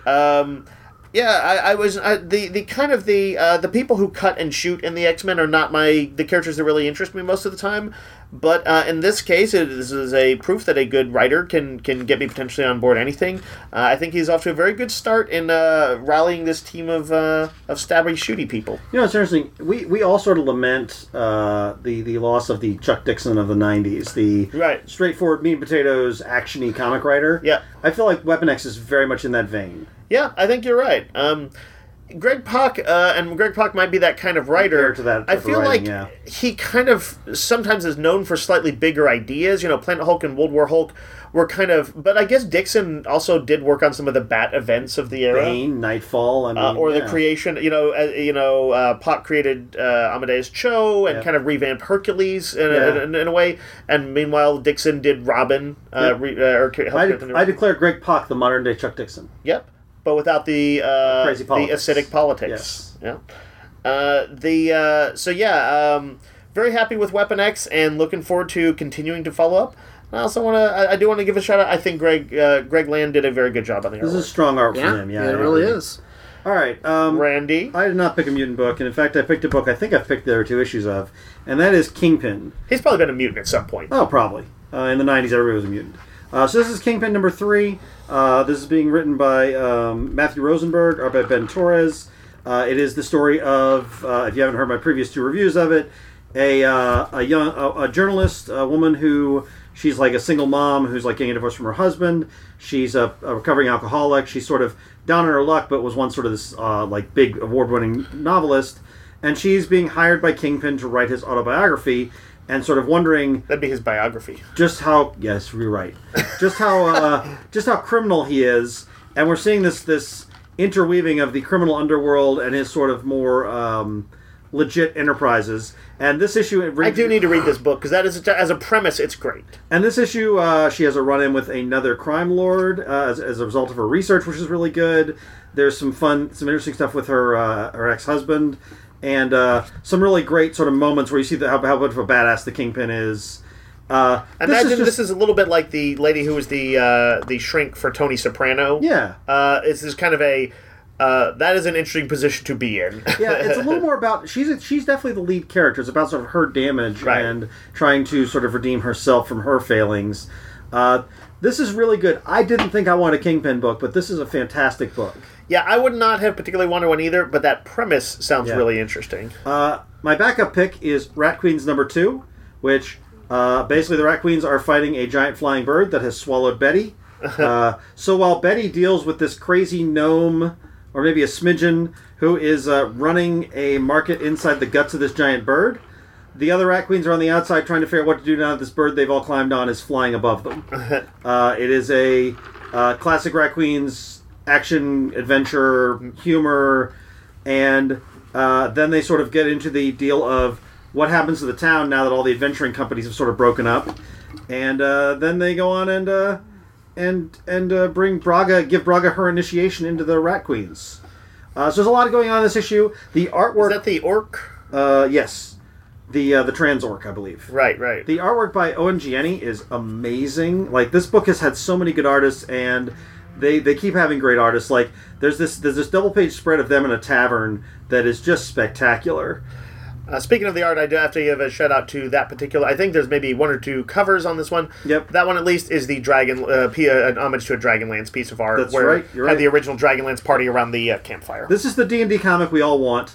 Um, yeah, I, I was I, the the kind of the uh, the people who cut and shoot in the X-Men are not my the characters that really interest me most of the time. But uh, in this case, it, this is a proof that a good writer can can get me potentially on board anything. Uh, I think he's off to a very good start in uh, rallying this team of uh, of stabby shooty people. You know, it's interesting. We we all sort of lament uh, the the loss of the Chuck Dixon of the nineties, the Right. straightforward meat and potatoes actiony comic writer. Yeah. I feel like Weapon X is very much in that vein. Yeah, I think you're right. Um, Greg Pak, uh, and Greg Pak might be that kind of writer. Compared to that I type of feel writing, like yeah. he kind of sometimes is known for slightly bigger ideas. You know, Planet Hulk and World War Hulk were kind of, but I guess Dixon also did work on some of the Bat events of the era. Bane, Nightfall, I mean, Uh, or the yeah. creation, you know, uh, you know, uh, Pak created uh, Amadeus Cho and Yeah. kind of revamped Hercules in, Yeah. a, in, in a way, and meanwhile Dixon did Robin, uh, Yep. re, uh, or helped I, get de- the- I declare Greg Pak the modern day Chuck Dixon. Yep, but without the uh, Crazy the politics. acidic politics. Yes. Yeah. Uh, the uh, so yeah, um, very happy with Weapon X and looking forward to continuing to follow up. I also want to. I, I do want to give a shout out. I think Greg uh, Greg Land did a very good job on the This is artwork. strong art Yeah, from him. Yeah, it I really agree. is. All right. Um, Randy, I did not pick a mutant book, and in fact, I picked a book I think I've picked there are two issues of, and that is Kingpin. he's probably been a mutant at some point. Oh, probably. Uh, in the nineties, everybody was a mutant. Uh, so this is Kingpin number three. Uh, this is being written by um, Matthew Rosenberg or by Ben Torres. Uh, it is the story of, uh, if you haven't heard my previous two reviews of it, a uh, a young a, a journalist, a woman who she's like a single mom who's like getting a divorce from her husband. She's a, a recovering alcoholic. She's sort of down on her luck, but was once sort of this uh, like big award-winning novelist. And she's being hired by Kingpin to write his autobiography. and sort of wondering That'd be his biography. just how yes, you're right, just how uh, just how criminal he is, and we're seeing this this interweaving of the criminal underworld and his sort of more um, legit enterprises. And this issue, it I brings, do need to read this book because that is as a premise, it's great. And this issue, uh, she has a run-in with another crime lord uh, as, as a result of her research, which is really good. There's some fun, some interesting stuff with her uh, her ex-husband, and uh, some really great sort of moments where you see the, how, how much of a badass the Kingpin is. Uh, I this imagine is just, this is a little bit like the lady who was the uh, the shrink for Tony Soprano. Yeah. Uh, it's this kind of a... Uh, that is an interesting position to be in. Yeah, it's a little more about she's a, she's definitely the lead character. It's about sort of her damage Right. and trying to sort of redeem herself from her failings. Uh, this is really good. I didn't think I wanted a Kingpin book, but this is a fantastic book. Yeah, I would not have particularly wanted one either, but that premise sounds Yeah. really interesting. Uh, my backup pick is Rat Queens number two, which uh, basically the Rat Queens are fighting a giant flying bird that has swallowed Betty. uh, so while Betty deals with this crazy gnome, or maybe a smidgen, who is uh, running a market inside the guts of this giant bird, the other Rat Queens are on the outside trying to figure out what to do now that this bird they've all climbed on is flying above them. uh, it is a uh, classic Rat Queens action, adventure, humor, and uh, then they sort of get into the deal of what happens to the town now that all the adventuring companies have sort of broken up. And uh, then they go on and... Uh, and and uh, bring Braga, give Braga her initiation into the Rat Queens. Uh, so there's a lot going on in this issue. The artwork... Is that the orc? Uh, yes. The uh, the trans orc, I believe. Right, right. The artwork by Owen Gianni is amazing. Like, this book has had so many good artists, and they they keep having great artists. Like, there's this there's this double page spread of them in a tavern that is just spectacular. Uh, speaking of the art, I do have to give a shout out to that particular. I think there's maybe one or two covers on this one. Yep. That one at least is the Dragon, uh, P- uh, an homage to a Dragonlance piece of art. That's where right, you're had right. the original Dragonlance party around the uh, campfire. This is the D and D comic we all want.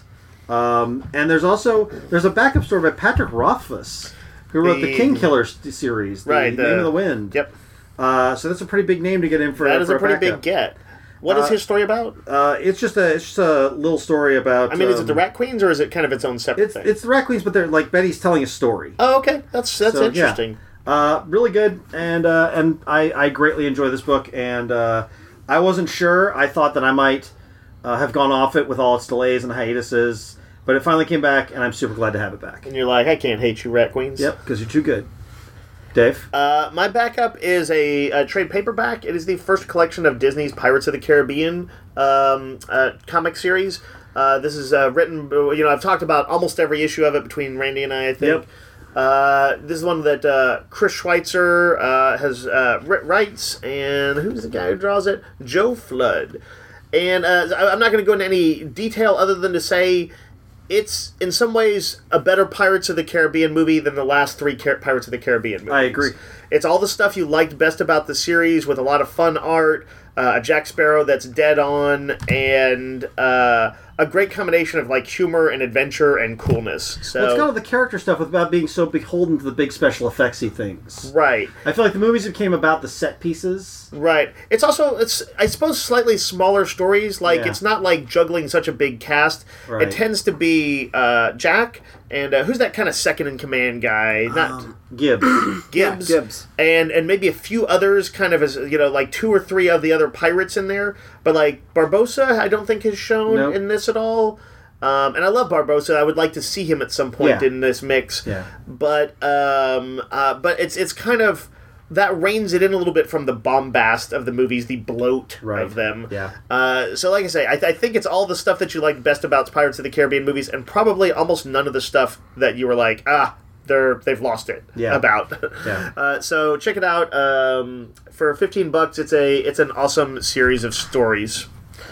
Um, and there's also there's a backup story by Patrick Rothfuss, who wrote the, The- King Killer s- series, the Right, the- Name of the Wind. Yep. Uh, so that's a pretty big name to get in for. That is for a pretty backup. big get. What is Uh, his story about? Uh, it's just a it's just a little story about. I mean, is it um, the Rat Queens or is it kind of its own separate It's thing? it's the Rat Queens, but they're like Betty's telling a story. Oh, okay. That's that's So, yeah. interesting. Uh, really good, and uh, and I, I greatly enjoy this book, and uh, I wasn't sure. I thought that I might uh, have gone off it with all its delays and hiatuses, but it finally came back, and I'm super glad to have it back. And you're like, I can't hate you, Rat Queens. Yep, because you're too good. Dave? Uh, my backup is a, a trade paperback. It is the first collection of Disney's Pirates of the Caribbean um, uh, comic series. Uh, this is uh, written, you know, I've talked about almost every issue of it between Randy and I, I think. Yep. Uh, this is one that uh, Chris Schweitzer uh, has uh, writes, and who's the guy who draws it? Joe Flood. And uh, I- I'm not going to go into any detail other than to say it's, in some ways, a better Pirates of the Caribbean movie than the last three Car- Pirates of the Caribbean movies. I agree. It's all the stuff you liked best about the series, with a lot of fun art, uh, a Jack Sparrow that's dead on, and uh, a great combination of like humor and adventure and coolness. So Well, it's got all the character stuff without being so beholden to the big special effectsy things. right. I feel like the movies became about the set pieces. Right. It's also, it's I suppose, slightly smaller stories. Like, Yeah. it's not like juggling such a big cast. Right. It tends to be uh, Jack and uh, who's that kind of second in command guy? Not Gibbs. Gibbs. Yeah, Gibbs. And and maybe a few others, kind of as, you know, like two or three of the other pirates in there. But like Barbossa, I don't think is shown Nope. in this at all. Um, and I love Barbossa. I would like to see him at some point Yeah. in this mix. Yeah. But um, uh, but it's it's kind of that reins it in a little bit from the bombast of the movies, the bloat Right. of them. Yeah. Uh, so, like I say, I, th- I think it's all the stuff that you like best about Pirates of the Caribbean movies, and probably almost none of the stuff that you were like, ah, they're they've lost it Yeah. about. Yeah. Uh, so check it out. Um, for fifteen bucks, it's a it's an awesome series of stories.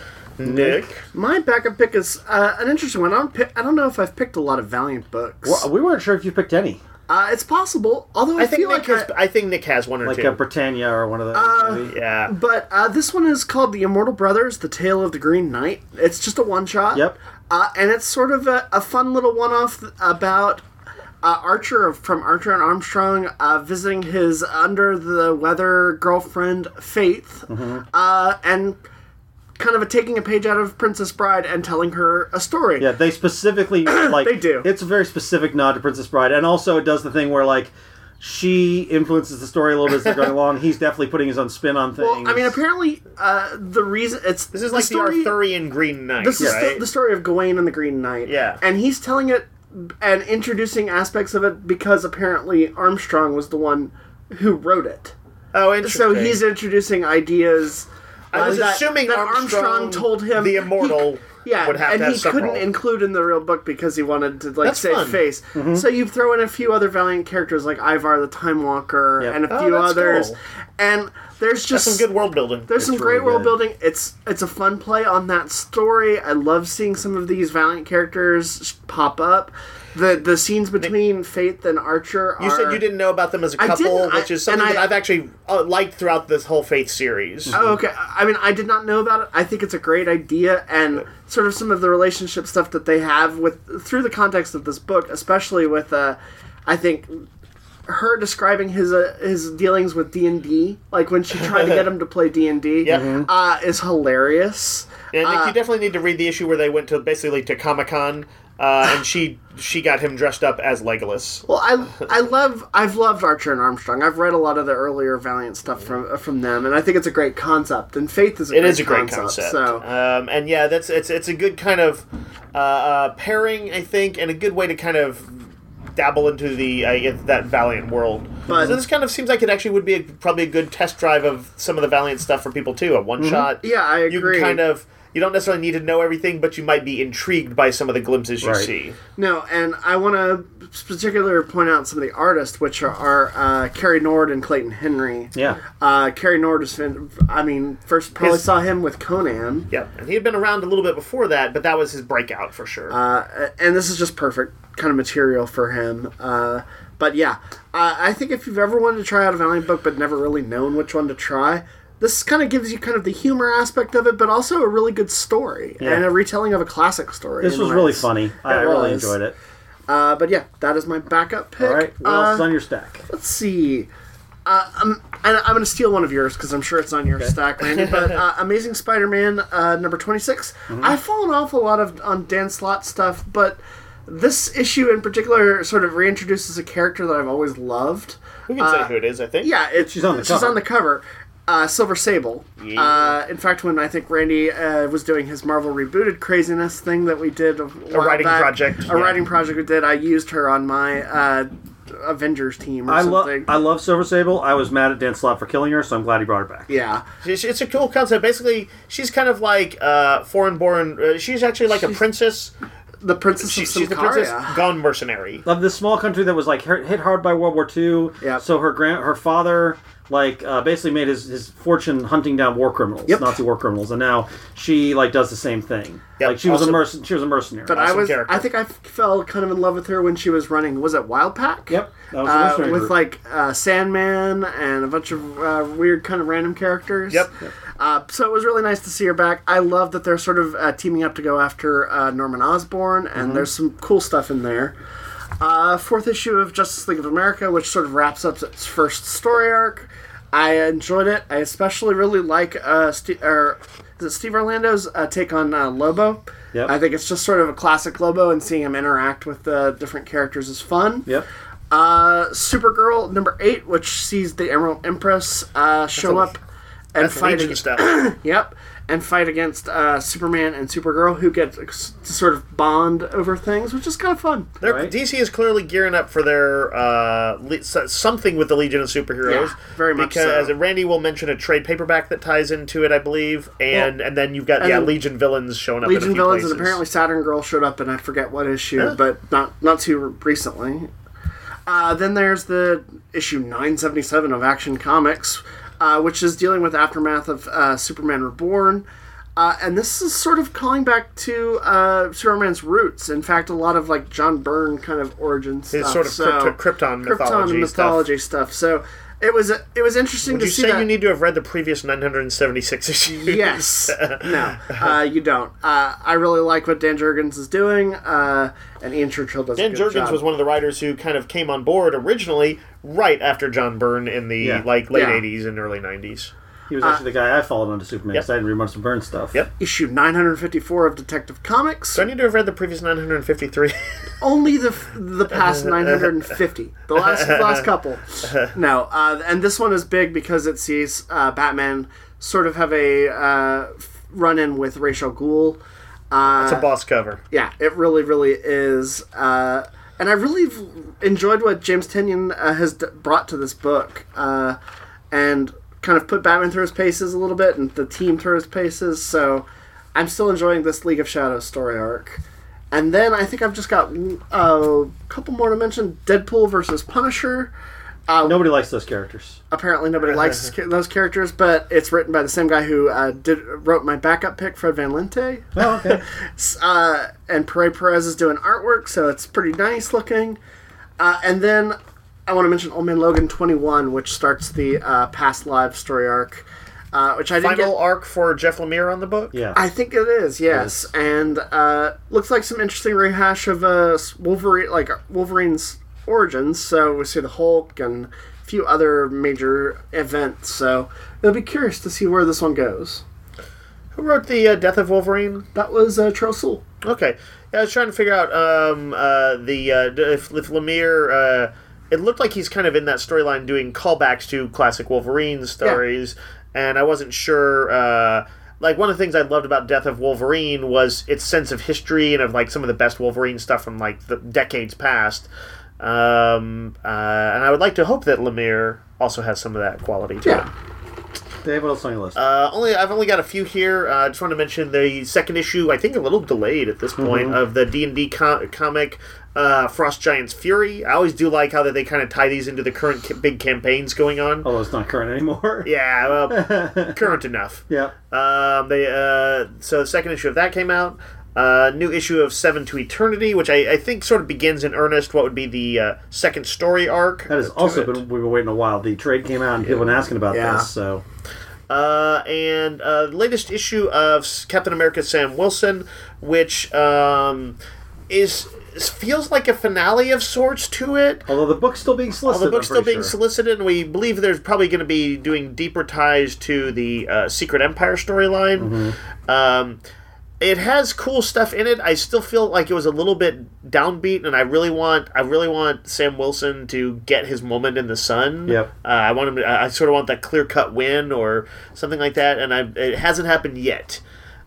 Nick, My backup pick is uh, an interesting one. I don't, pick, I don't know if I've picked a lot of Valiant books. Well, we weren't sure if you picked any. Uh, it's possible, although I, I think feel Nick like has. I, I think Nick has one or Like two. a Britannia or one of those. Uh, maybe. yeah. But uh, this one is called The Immortal Brothers, The Tale of the Green Knight. It's just a one-shot. Yep. Uh, and it's sort of a, a fun little one-off about uh, Archer from Archer and Armstrong uh, visiting his under-the-weather girlfriend, Faith, Mm-hmm. uh, and kind of a taking a page out of Princess Bride and telling her a story. Yeah, they specifically like They do. It's a very specific nod to Princess Bride, and also it does the thing where like she influences the story a little bit as they're going along. He's definitely putting his own spin on things. Well, I mean, apparently, uh, the reason it's This is like the, story, Arthurian Green Knight, This is right? the, the story of Gawain and the Green Knight. Yeah. And he's telling it and introducing aspects of it because apparently Armstrong was the one who wrote it. oh, interesting. So he's introducing ideas. I was uh, that, assuming that Armstrong, Armstrong told him the immortal, he, yeah, would have and to have he some couldn't role. include in the real book because he wanted to like That's save fun. face. Mm-hmm. So you throw in a few other Valiant characters like Ivar the Time Walker Yep. and a Oh, few that's others, cool. and there's That's just some good world building. There's some It's great really world good. building. It's it's a fun play on that story. I love seeing some of these Valiant characters pop up. The the scenes between Faith and Archer are... You said you didn't know about them as a I couple, didn't, I- which is something and that I- I've actually uh, liked throughout this whole Faith series. Oh, okay. I mean, I did not know about it. I think it's a great idea, and sort of some of the relationship stuff that they have with through the context of this book, especially with, uh, I think, her describing his uh, his dealings with D and D, like when she tried to get him to play D and D, Yep. Mhm. uh, is hilarious. And Nick, Uh, you definitely need to read the issue where they went to basically to Comic Con, uh, and she she got him dressed up as Legolas. Well, I I love I've loved Archer and Armstrong. I've read a lot of the earlier Valiant stuff from from them, and I think it's a great concept. And Faith is a It great is a great concept. concept. So Um, and yeah, that's it's it's a good kind of uh, uh, pairing, I think, and a good way to kind of dabble into the uh, that Valiant world. But- so this kind of seems like it actually would be a, probably a good test drive of some of the Valiant stuff for people too. A one shot. Yeah, I You agree. can kind of. You don't necessarily need to know everything, but you might be intrigued by some of the glimpses you Right. see. no, and I want to particularly point out some of the artists, which are, are uh, Carrie Nord and Clayton Henry. Yeah. Uh, Carrie Nord is, fin- I mean, first probably His- saw him with Conan. Yeah, and he had been around a little bit before that, but that was his breakout for sure. Uh, and this is just perfect kind of material for him. Uh, but yeah, uh, I think if you've ever wanted to try out a Valiant book but never really known which one to try, this kind of gives you kind of the humor aspect of it, but also a really good story Yeah. and a retelling of a classic story. This in was ways. really funny. I It really was. enjoyed it. Uh, but yeah, that is my backup pick. All right. What else Uh, is on your stack? Let's see. Uh, I'm, and I'm going to steal one of yours because I'm sure it's on your stack, Randy. But uh, Amazing Spider-Man uh, number twenty-six. Mm-hmm. I've fallen off a lot of on Dan Slott stuff, but this issue in particular sort of reintroduces a character that I've always loved. we can say who it is, I think. Yeah, it, She's on the she's cover. on the cover. Uh, Silver Sable. Yeah. Uh, in fact, when I think Randy uh, was doing his Marvel rebooted craziness thing that we did a, while writing back, project, a yeah. writing project we did, I used her on my uh, Avengers team or I love something. I love Silver Sable. I was mad at Dan Slott for killing her, so I'm glad he brought her back. yeah. It's it's a cool concept. Basically, she's kind of like uh, foreign-born. Uh, she's actually like a She's- princess. The Princess She, of she's the princess Symkaria. gone mercenary. Of this small country that was like hit hit hard by World War Two. Yep. So her grand her father like uh, basically made his, his fortune hunting down war criminals, Yep. Nazi war criminals, and now she like does the same thing. Yep. Like she was Also- a merc- she was a mercenary. But I Awesome was, character. I think I fell kind of in love with her when she was running. Was it Wild Pack? Yep, that was a Uh, mercenary with group. like uh, Sandman and a bunch of uh, weird kind of random characters. Yep. Uh, so it was really nice to see her back. I love that they're sort of uh, teaming up to go after uh, Norman Osborn, and Mm-hmm. there's some cool stuff in there. Uh, fourth issue of Justice League of America, which sort of wraps up its first story arc. I enjoyed it. I especially really like uh, Steve, or is it Steve Orlando's uh, take on uh, Lobo. Yep. I think it's just sort of a classic Lobo, and seeing him interact with the different characters is fun. Yep. Uh, Supergirl number eight, which sees the Emerald Empress uh, show a- up and That's fight Legion against. stuff. Yep, and fight against uh, Superman and Supergirl, who get to sort of bond over things, which is kind of fun. They're, Right. D C is clearly gearing up for their uh, le- so- something with the Legion of Superheroes. Yeah, very much because so. Randy will mention a trade paperback that ties into it, I believe, and and then you've got and yeah then Legion villains showing up. in a Legion few villains, places. and apparently Saturn Girl showed up, and I forget what issue, Yeah. but not not too recently. Uh, then there's the issue nine seventy-seven of Action Comics, uh, which is dealing with aftermath of uh, Superman Reborn. Uh, and this is sort of calling back to uh, Superman's roots. In fact, a lot of like John Byrne kind of origin stuff. His sort of so, crypto- Krypton Krypton mythology mythology stuff. So it was it was interesting Would to you see say that. you need to have read the previous nine hundred seventy-six issues? Yes. No, uh, you don't. Uh, I really like what Dan Jurgens is doing, uh, and Ian Churchill does Dan a good Jurgens job. was one of the writers who kind of came on board originally right after John Byrne in the Yeah. like late Yeah. eighties and early nineties. He was actually uh, the guy I followed onto Superman because yep. I didn't read much of Byrne's stuff. Yep. Issue nine hundred fifty-four of Detective Comics. Do I need to have read the previous nine hundred fifty-three? Only the the past nine hundred fifty. The last the last couple. No, uh, and this one is big because it sees uh, Batman sort of have a uh, run-in with Ra's al Ghul. Uh, it's a boss cover. Yeah, it really, really is. Uh, and I really enjoyed what James Tynion uh, has d- brought to this book. Uh, and kind of put Batman through his paces a little bit and the team through his paces. So I'm still enjoying this League of Shadows story arc. And then I think I've just got uh, a couple more to mention. Deadpool versus Punisher. Uh, nobody likes those characters. Apparently nobody likes those characters, but it's written by the same guy who uh, did wrote my backup pick, Fred Van Lente. Oh, okay. uh, and Pere Perez is doing artwork, so it's pretty nice looking. Uh, and then I want to mention Old Man Logan twenty-one, which starts the uh, Past Lives story arc, uh, which I didn't Final get... arc for Jeff Lemire on the book? Yeah. I think it is, yes. It is. And uh, looks like some interesting rehash of uh, Wolverine, like Wolverine's origins. So we see the Hulk and a few other major events. So it'll be curious to see where this one goes. Who wrote the uh, Death of Wolverine? That was uh, Charles Soule. Okay. Yeah, I was trying to figure out um, uh, the uh, if, if Lemire... Uh, it looked like he's kind of in that storyline doing callbacks to classic Wolverine stories, yeah. And I wasn't sure... Uh, like, one of the things I loved about Death of Wolverine was its sense of history and of, like, some of the best Wolverine stuff from, like, the decades past. Um, uh, and I would like to hope that Lemire also has some of that quality, too. Yeah. Dave, what else on your list? Uh, only I've only got a few here. I uh, just want to mention the second issue, I think a little delayed at this point, mm-hmm. of the D and D com- comic uh, Frost Giant's Fury. I always do like how that they kind of tie these into the current ca- big campaigns going on. Although it's not current anymore. Yeah, well, current enough. Yeah. Um, they uh, so the second issue of that came out. Uh, new issue of Seven to Eternity, which I, I think sort of begins in earnest what would be the uh, second story arc. That has also been, we've been waiting a while. The trade came out and people have been asking about yeah. this, so... Uh, and uh, the latest issue of Captain America Sam Wilson, which um, is feels like a finale of sorts to it. Although the book's still being solicited. Although the book's still being sure. solicited, and we believe there's probably going to be doing deeper ties to the uh, Secret Empire storyline. Mm-hmm. Um, it has cool stuff in it. I still feel like it was a little bit downbeat, and I really want I really want Sam Wilson to get his moment in the sun. Yep. Uh, I want him. To, I sort of want that clear cut win or something like that, and I, it hasn't happened yet.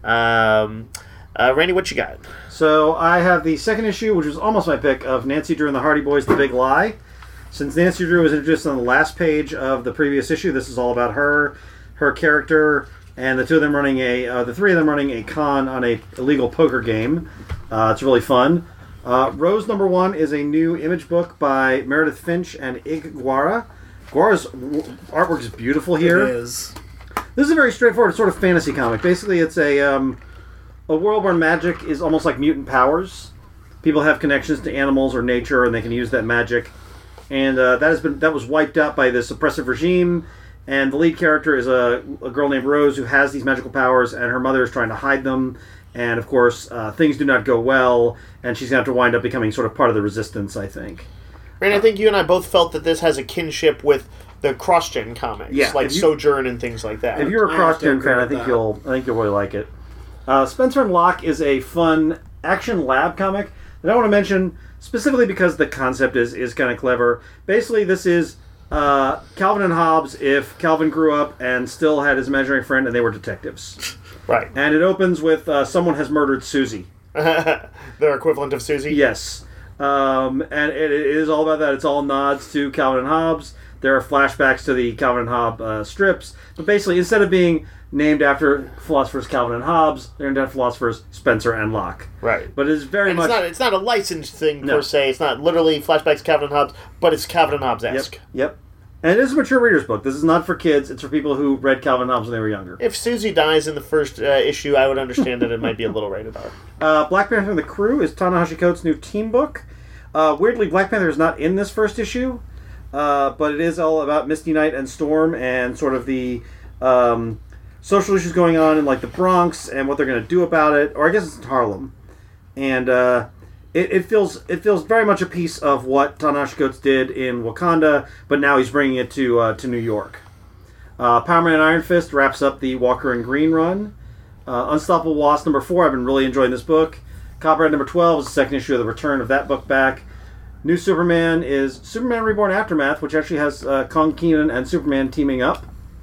Um, uh, Randy, what you got? So I have the second issue, which was almost my pick, of Nancy Drew and the Hardy Boys: The Big Lie. Since Nancy Drew was introduced on the last page of the previous issue, this is all about her, her character. And the two of them running a, uh, the three of them running a con on a illegal poker game. Uh, it's really fun. Uh, Rose number one is a new image book by Meredith Finch and Ig Guara. Guara's w- artwork is beautiful here. It is. This is a very straightforward sort of fantasy comic. Basically, it's a um, a world where magic is almost like mutant powers. People have connections to animals or nature, and they can use that magic. And uh, that has been that was wiped out by this oppressive regime. And the lead character is a, a girl named Rose who has these magical powers, and her mother is trying to hide them. And, of course, uh, things do not go well, and she's going to have to wind up becoming sort of part of the resistance, I think. Randy, I think you and I both felt that this has a kinship with the cross-gen comics, yeah, like you, Sojourn and things like that. If you're a cross-gen fan, I think that. you'll I think you'll really like it. Uh, Spencer and Locke is a fun action lab comic that I want to mention specifically because the concept is, is kind of clever. Basically, this is... Uh, Calvin and Hobbes if Calvin grew up and still had his imaginary friend and they were detectives. Right. And it opens with uh, someone has murdered Susie. Their equivalent of Susie? Yes. Um, and it, it is all about that. It's all nods to Calvin and Hobbes. There are flashbacks to the Calvin and Hobbes uh, strips. But basically, instead of being named after philosophers Calvin and Hobbes, they're named after philosophers Spencer and Locke. Right. But it's very and much... It's not, it's not a licensed thing, No. per se. It's not literally flashbacks to Calvin and Hobbes, but it's Calvin and Hobbes-esque. Yep, yep. And it is a mature reader's book. This is not for kids. It's for people who read Calvin and Hobbes when they were younger. If Susie dies in the first uh, issue, I would understand that it might be a little rated R. Uh, Black Panther and the Crew is Ta-Nehisi Coates' new team book. Uh, weirdly, Black Panther is not in this first issue, uh, but it is all about Misty Knight and Storm and sort of the um, social issues going on in like the Bronx and what they're going to do about it. Or I guess it's in Harlem. And uh, it, it feels it feels very much a piece of what Ta-Nehisi Coates did in Wakanda, but now he's bringing it to uh, to New York. Uh, Power Man Iron Fist wraps up the Walker and Green run. Uh, Unstoppable Wasp number four, I've been really enjoying this book. Copperhead number twelve is the second issue of the return of that book back. New Superman is Superman Reborn Aftermath, which actually has uh, Kong Keenan and Superman teaming up.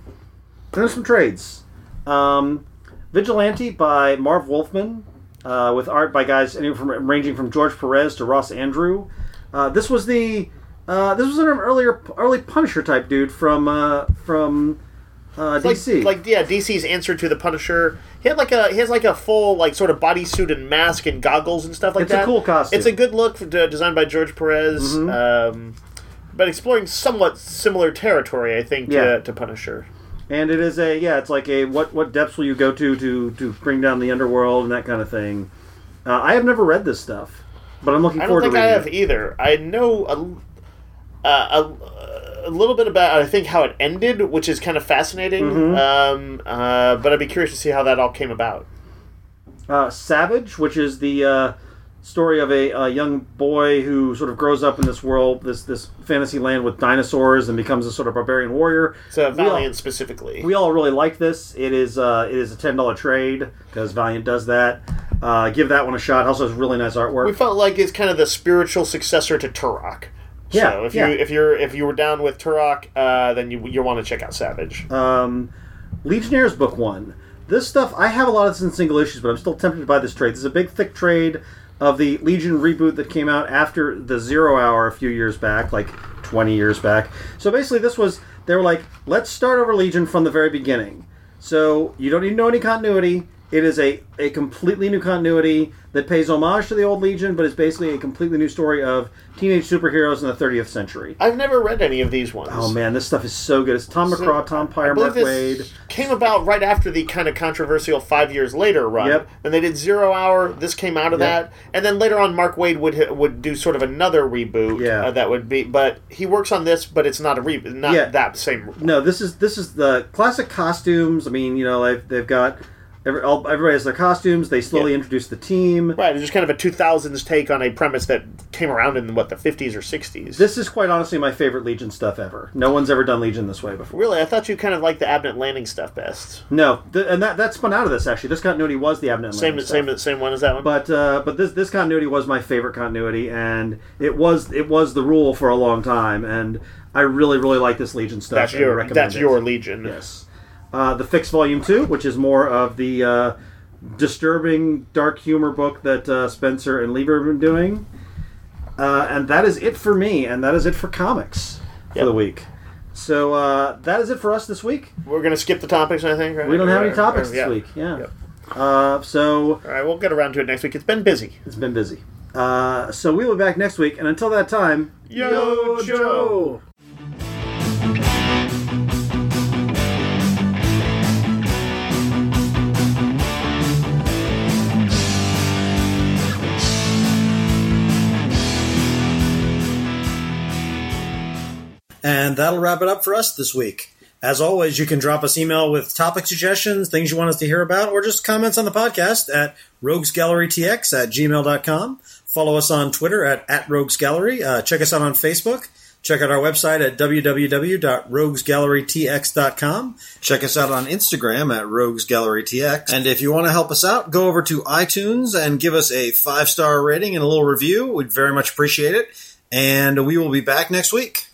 And there's some trades. Um, Vigilante by Marv Wolfman, uh, with art by guys anywhere from, ranging from George Perez to Ross Andrew. Uh, this was the uh, this was an earlier early Punisher type dude from uh, from uh, D C. Like, like yeah, D C's answer to the Punisher. He had like a he has like a full like sort of bodysuit and mask and goggles and stuff like it's that. It's a cool costume. It's a good look, for, uh, designed by George Perez, mm-hmm. um, but exploring somewhat similar territory, I think, yeah. to, to Punisher. And it is a yeah, it's like a what what depths will you go to to to bring down the underworld and that kind of thing. Uh, I have never read this stuff, but I'm looking I forward to reading it. I don't think I have it. either. I know a, uh, a, a little bit about I think how it ended, which is kind of fascinating. Mm-hmm. Um, uh, but I'd be curious to see how that all came about. Uh, Savage, which is the uh, story of a, a young boy who sort of grows up in this world, this this fantasy land with dinosaurs, and becomes a sort of barbarian warrior. So Valiant we all, specifically. We all really like this. It is uh, it is a ten dollar trade because Valiant does that. Uh, give that one a shot. Also, has really nice artwork. We felt like it's kind of the spiritual successor to Turok. Yeah, so if yeah. you if you're if you were down with Turok, uh, then you you want to check out Savage. Um, Legionnaires book one. This stuff, I have a lot of this in single issues, but I'm still tempted to buy this trade. This is a big, thick trade of the Legion reboot that came out after the Zero Hour a few years back, like twenty years back. So basically this was, they were like, let's start over Legion from the very beginning. So you don't need to know any continuity. It is a, a completely new continuity that pays homage to the old Legion, but it's basically a completely new story of teenage superheroes in the thirtieth century. I've never read any of these ones. Oh man, this stuff is so good. It's Tom So, McCraw, Tom I Pyre, believe Mark this Wade. came about right after the kind of controversial five years later run. Yep. And they did Zero Hour. This came out of Yep. that, and then later on, Mark Wade would would do sort of another reboot. Yeah. Uh, that would be, but he works on this, but it's not a reboot, not Yeah. that same. No, this is this is the classic costumes. I mean, you know, they've, they've got every, all, everybody has their costumes. They slowly Yeah. introduce the team. Right, it's just kind of a two thousands take on a premise that came around in what the fifties or sixties. This is quite honestly my favorite Legion stuff ever. No one's ever done Legion this way before. Really, I thought you kind of liked the Abnett Landing stuff best. No, th- and that that spun out of this actually. This continuity was the Abnett Same, Landing same, stuff. same one as that one. But uh, but this this continuity was my favorite continuity, and it was it was the rule for a long time. And I really really like this Legion stuff. that's and your recommend that's it. your Legion. Yes. Uh, the Fix Volume two, which is more of the uh, disturbing, dark humor book that uh, Spencer and Lieber have been doing. Uh, and that is it for me, and that is it for comics for Yep. the week. So uh, that is it for us this week. We're gonna skip the topics, I think. Right? We don't have Or- any topics or- this yeah. week. Yeah. Yep. Uh, so All right, we'll get around to it next week. It's been busy. it's been busy. Uh, so we'll be back next week, and until that time, Yo, Joe. And that'll wrap it up for us this week. As always, you can drop us email with topic suggestions, things you want us to hear about, or just comments on the podcast at roguesgallerytx at gmail dot com. Follow us on Twitter at, at roguesgallery. Uh, check us out on Facebook. Check out our website at w w w dot rogues gallery t x dot com. Check us out on Instagram at roguesgallerytx. And if you want to help us out, go over to iTunes and give us a five-star rating and a little review. We'd very much appreciate it. And we will be back next week.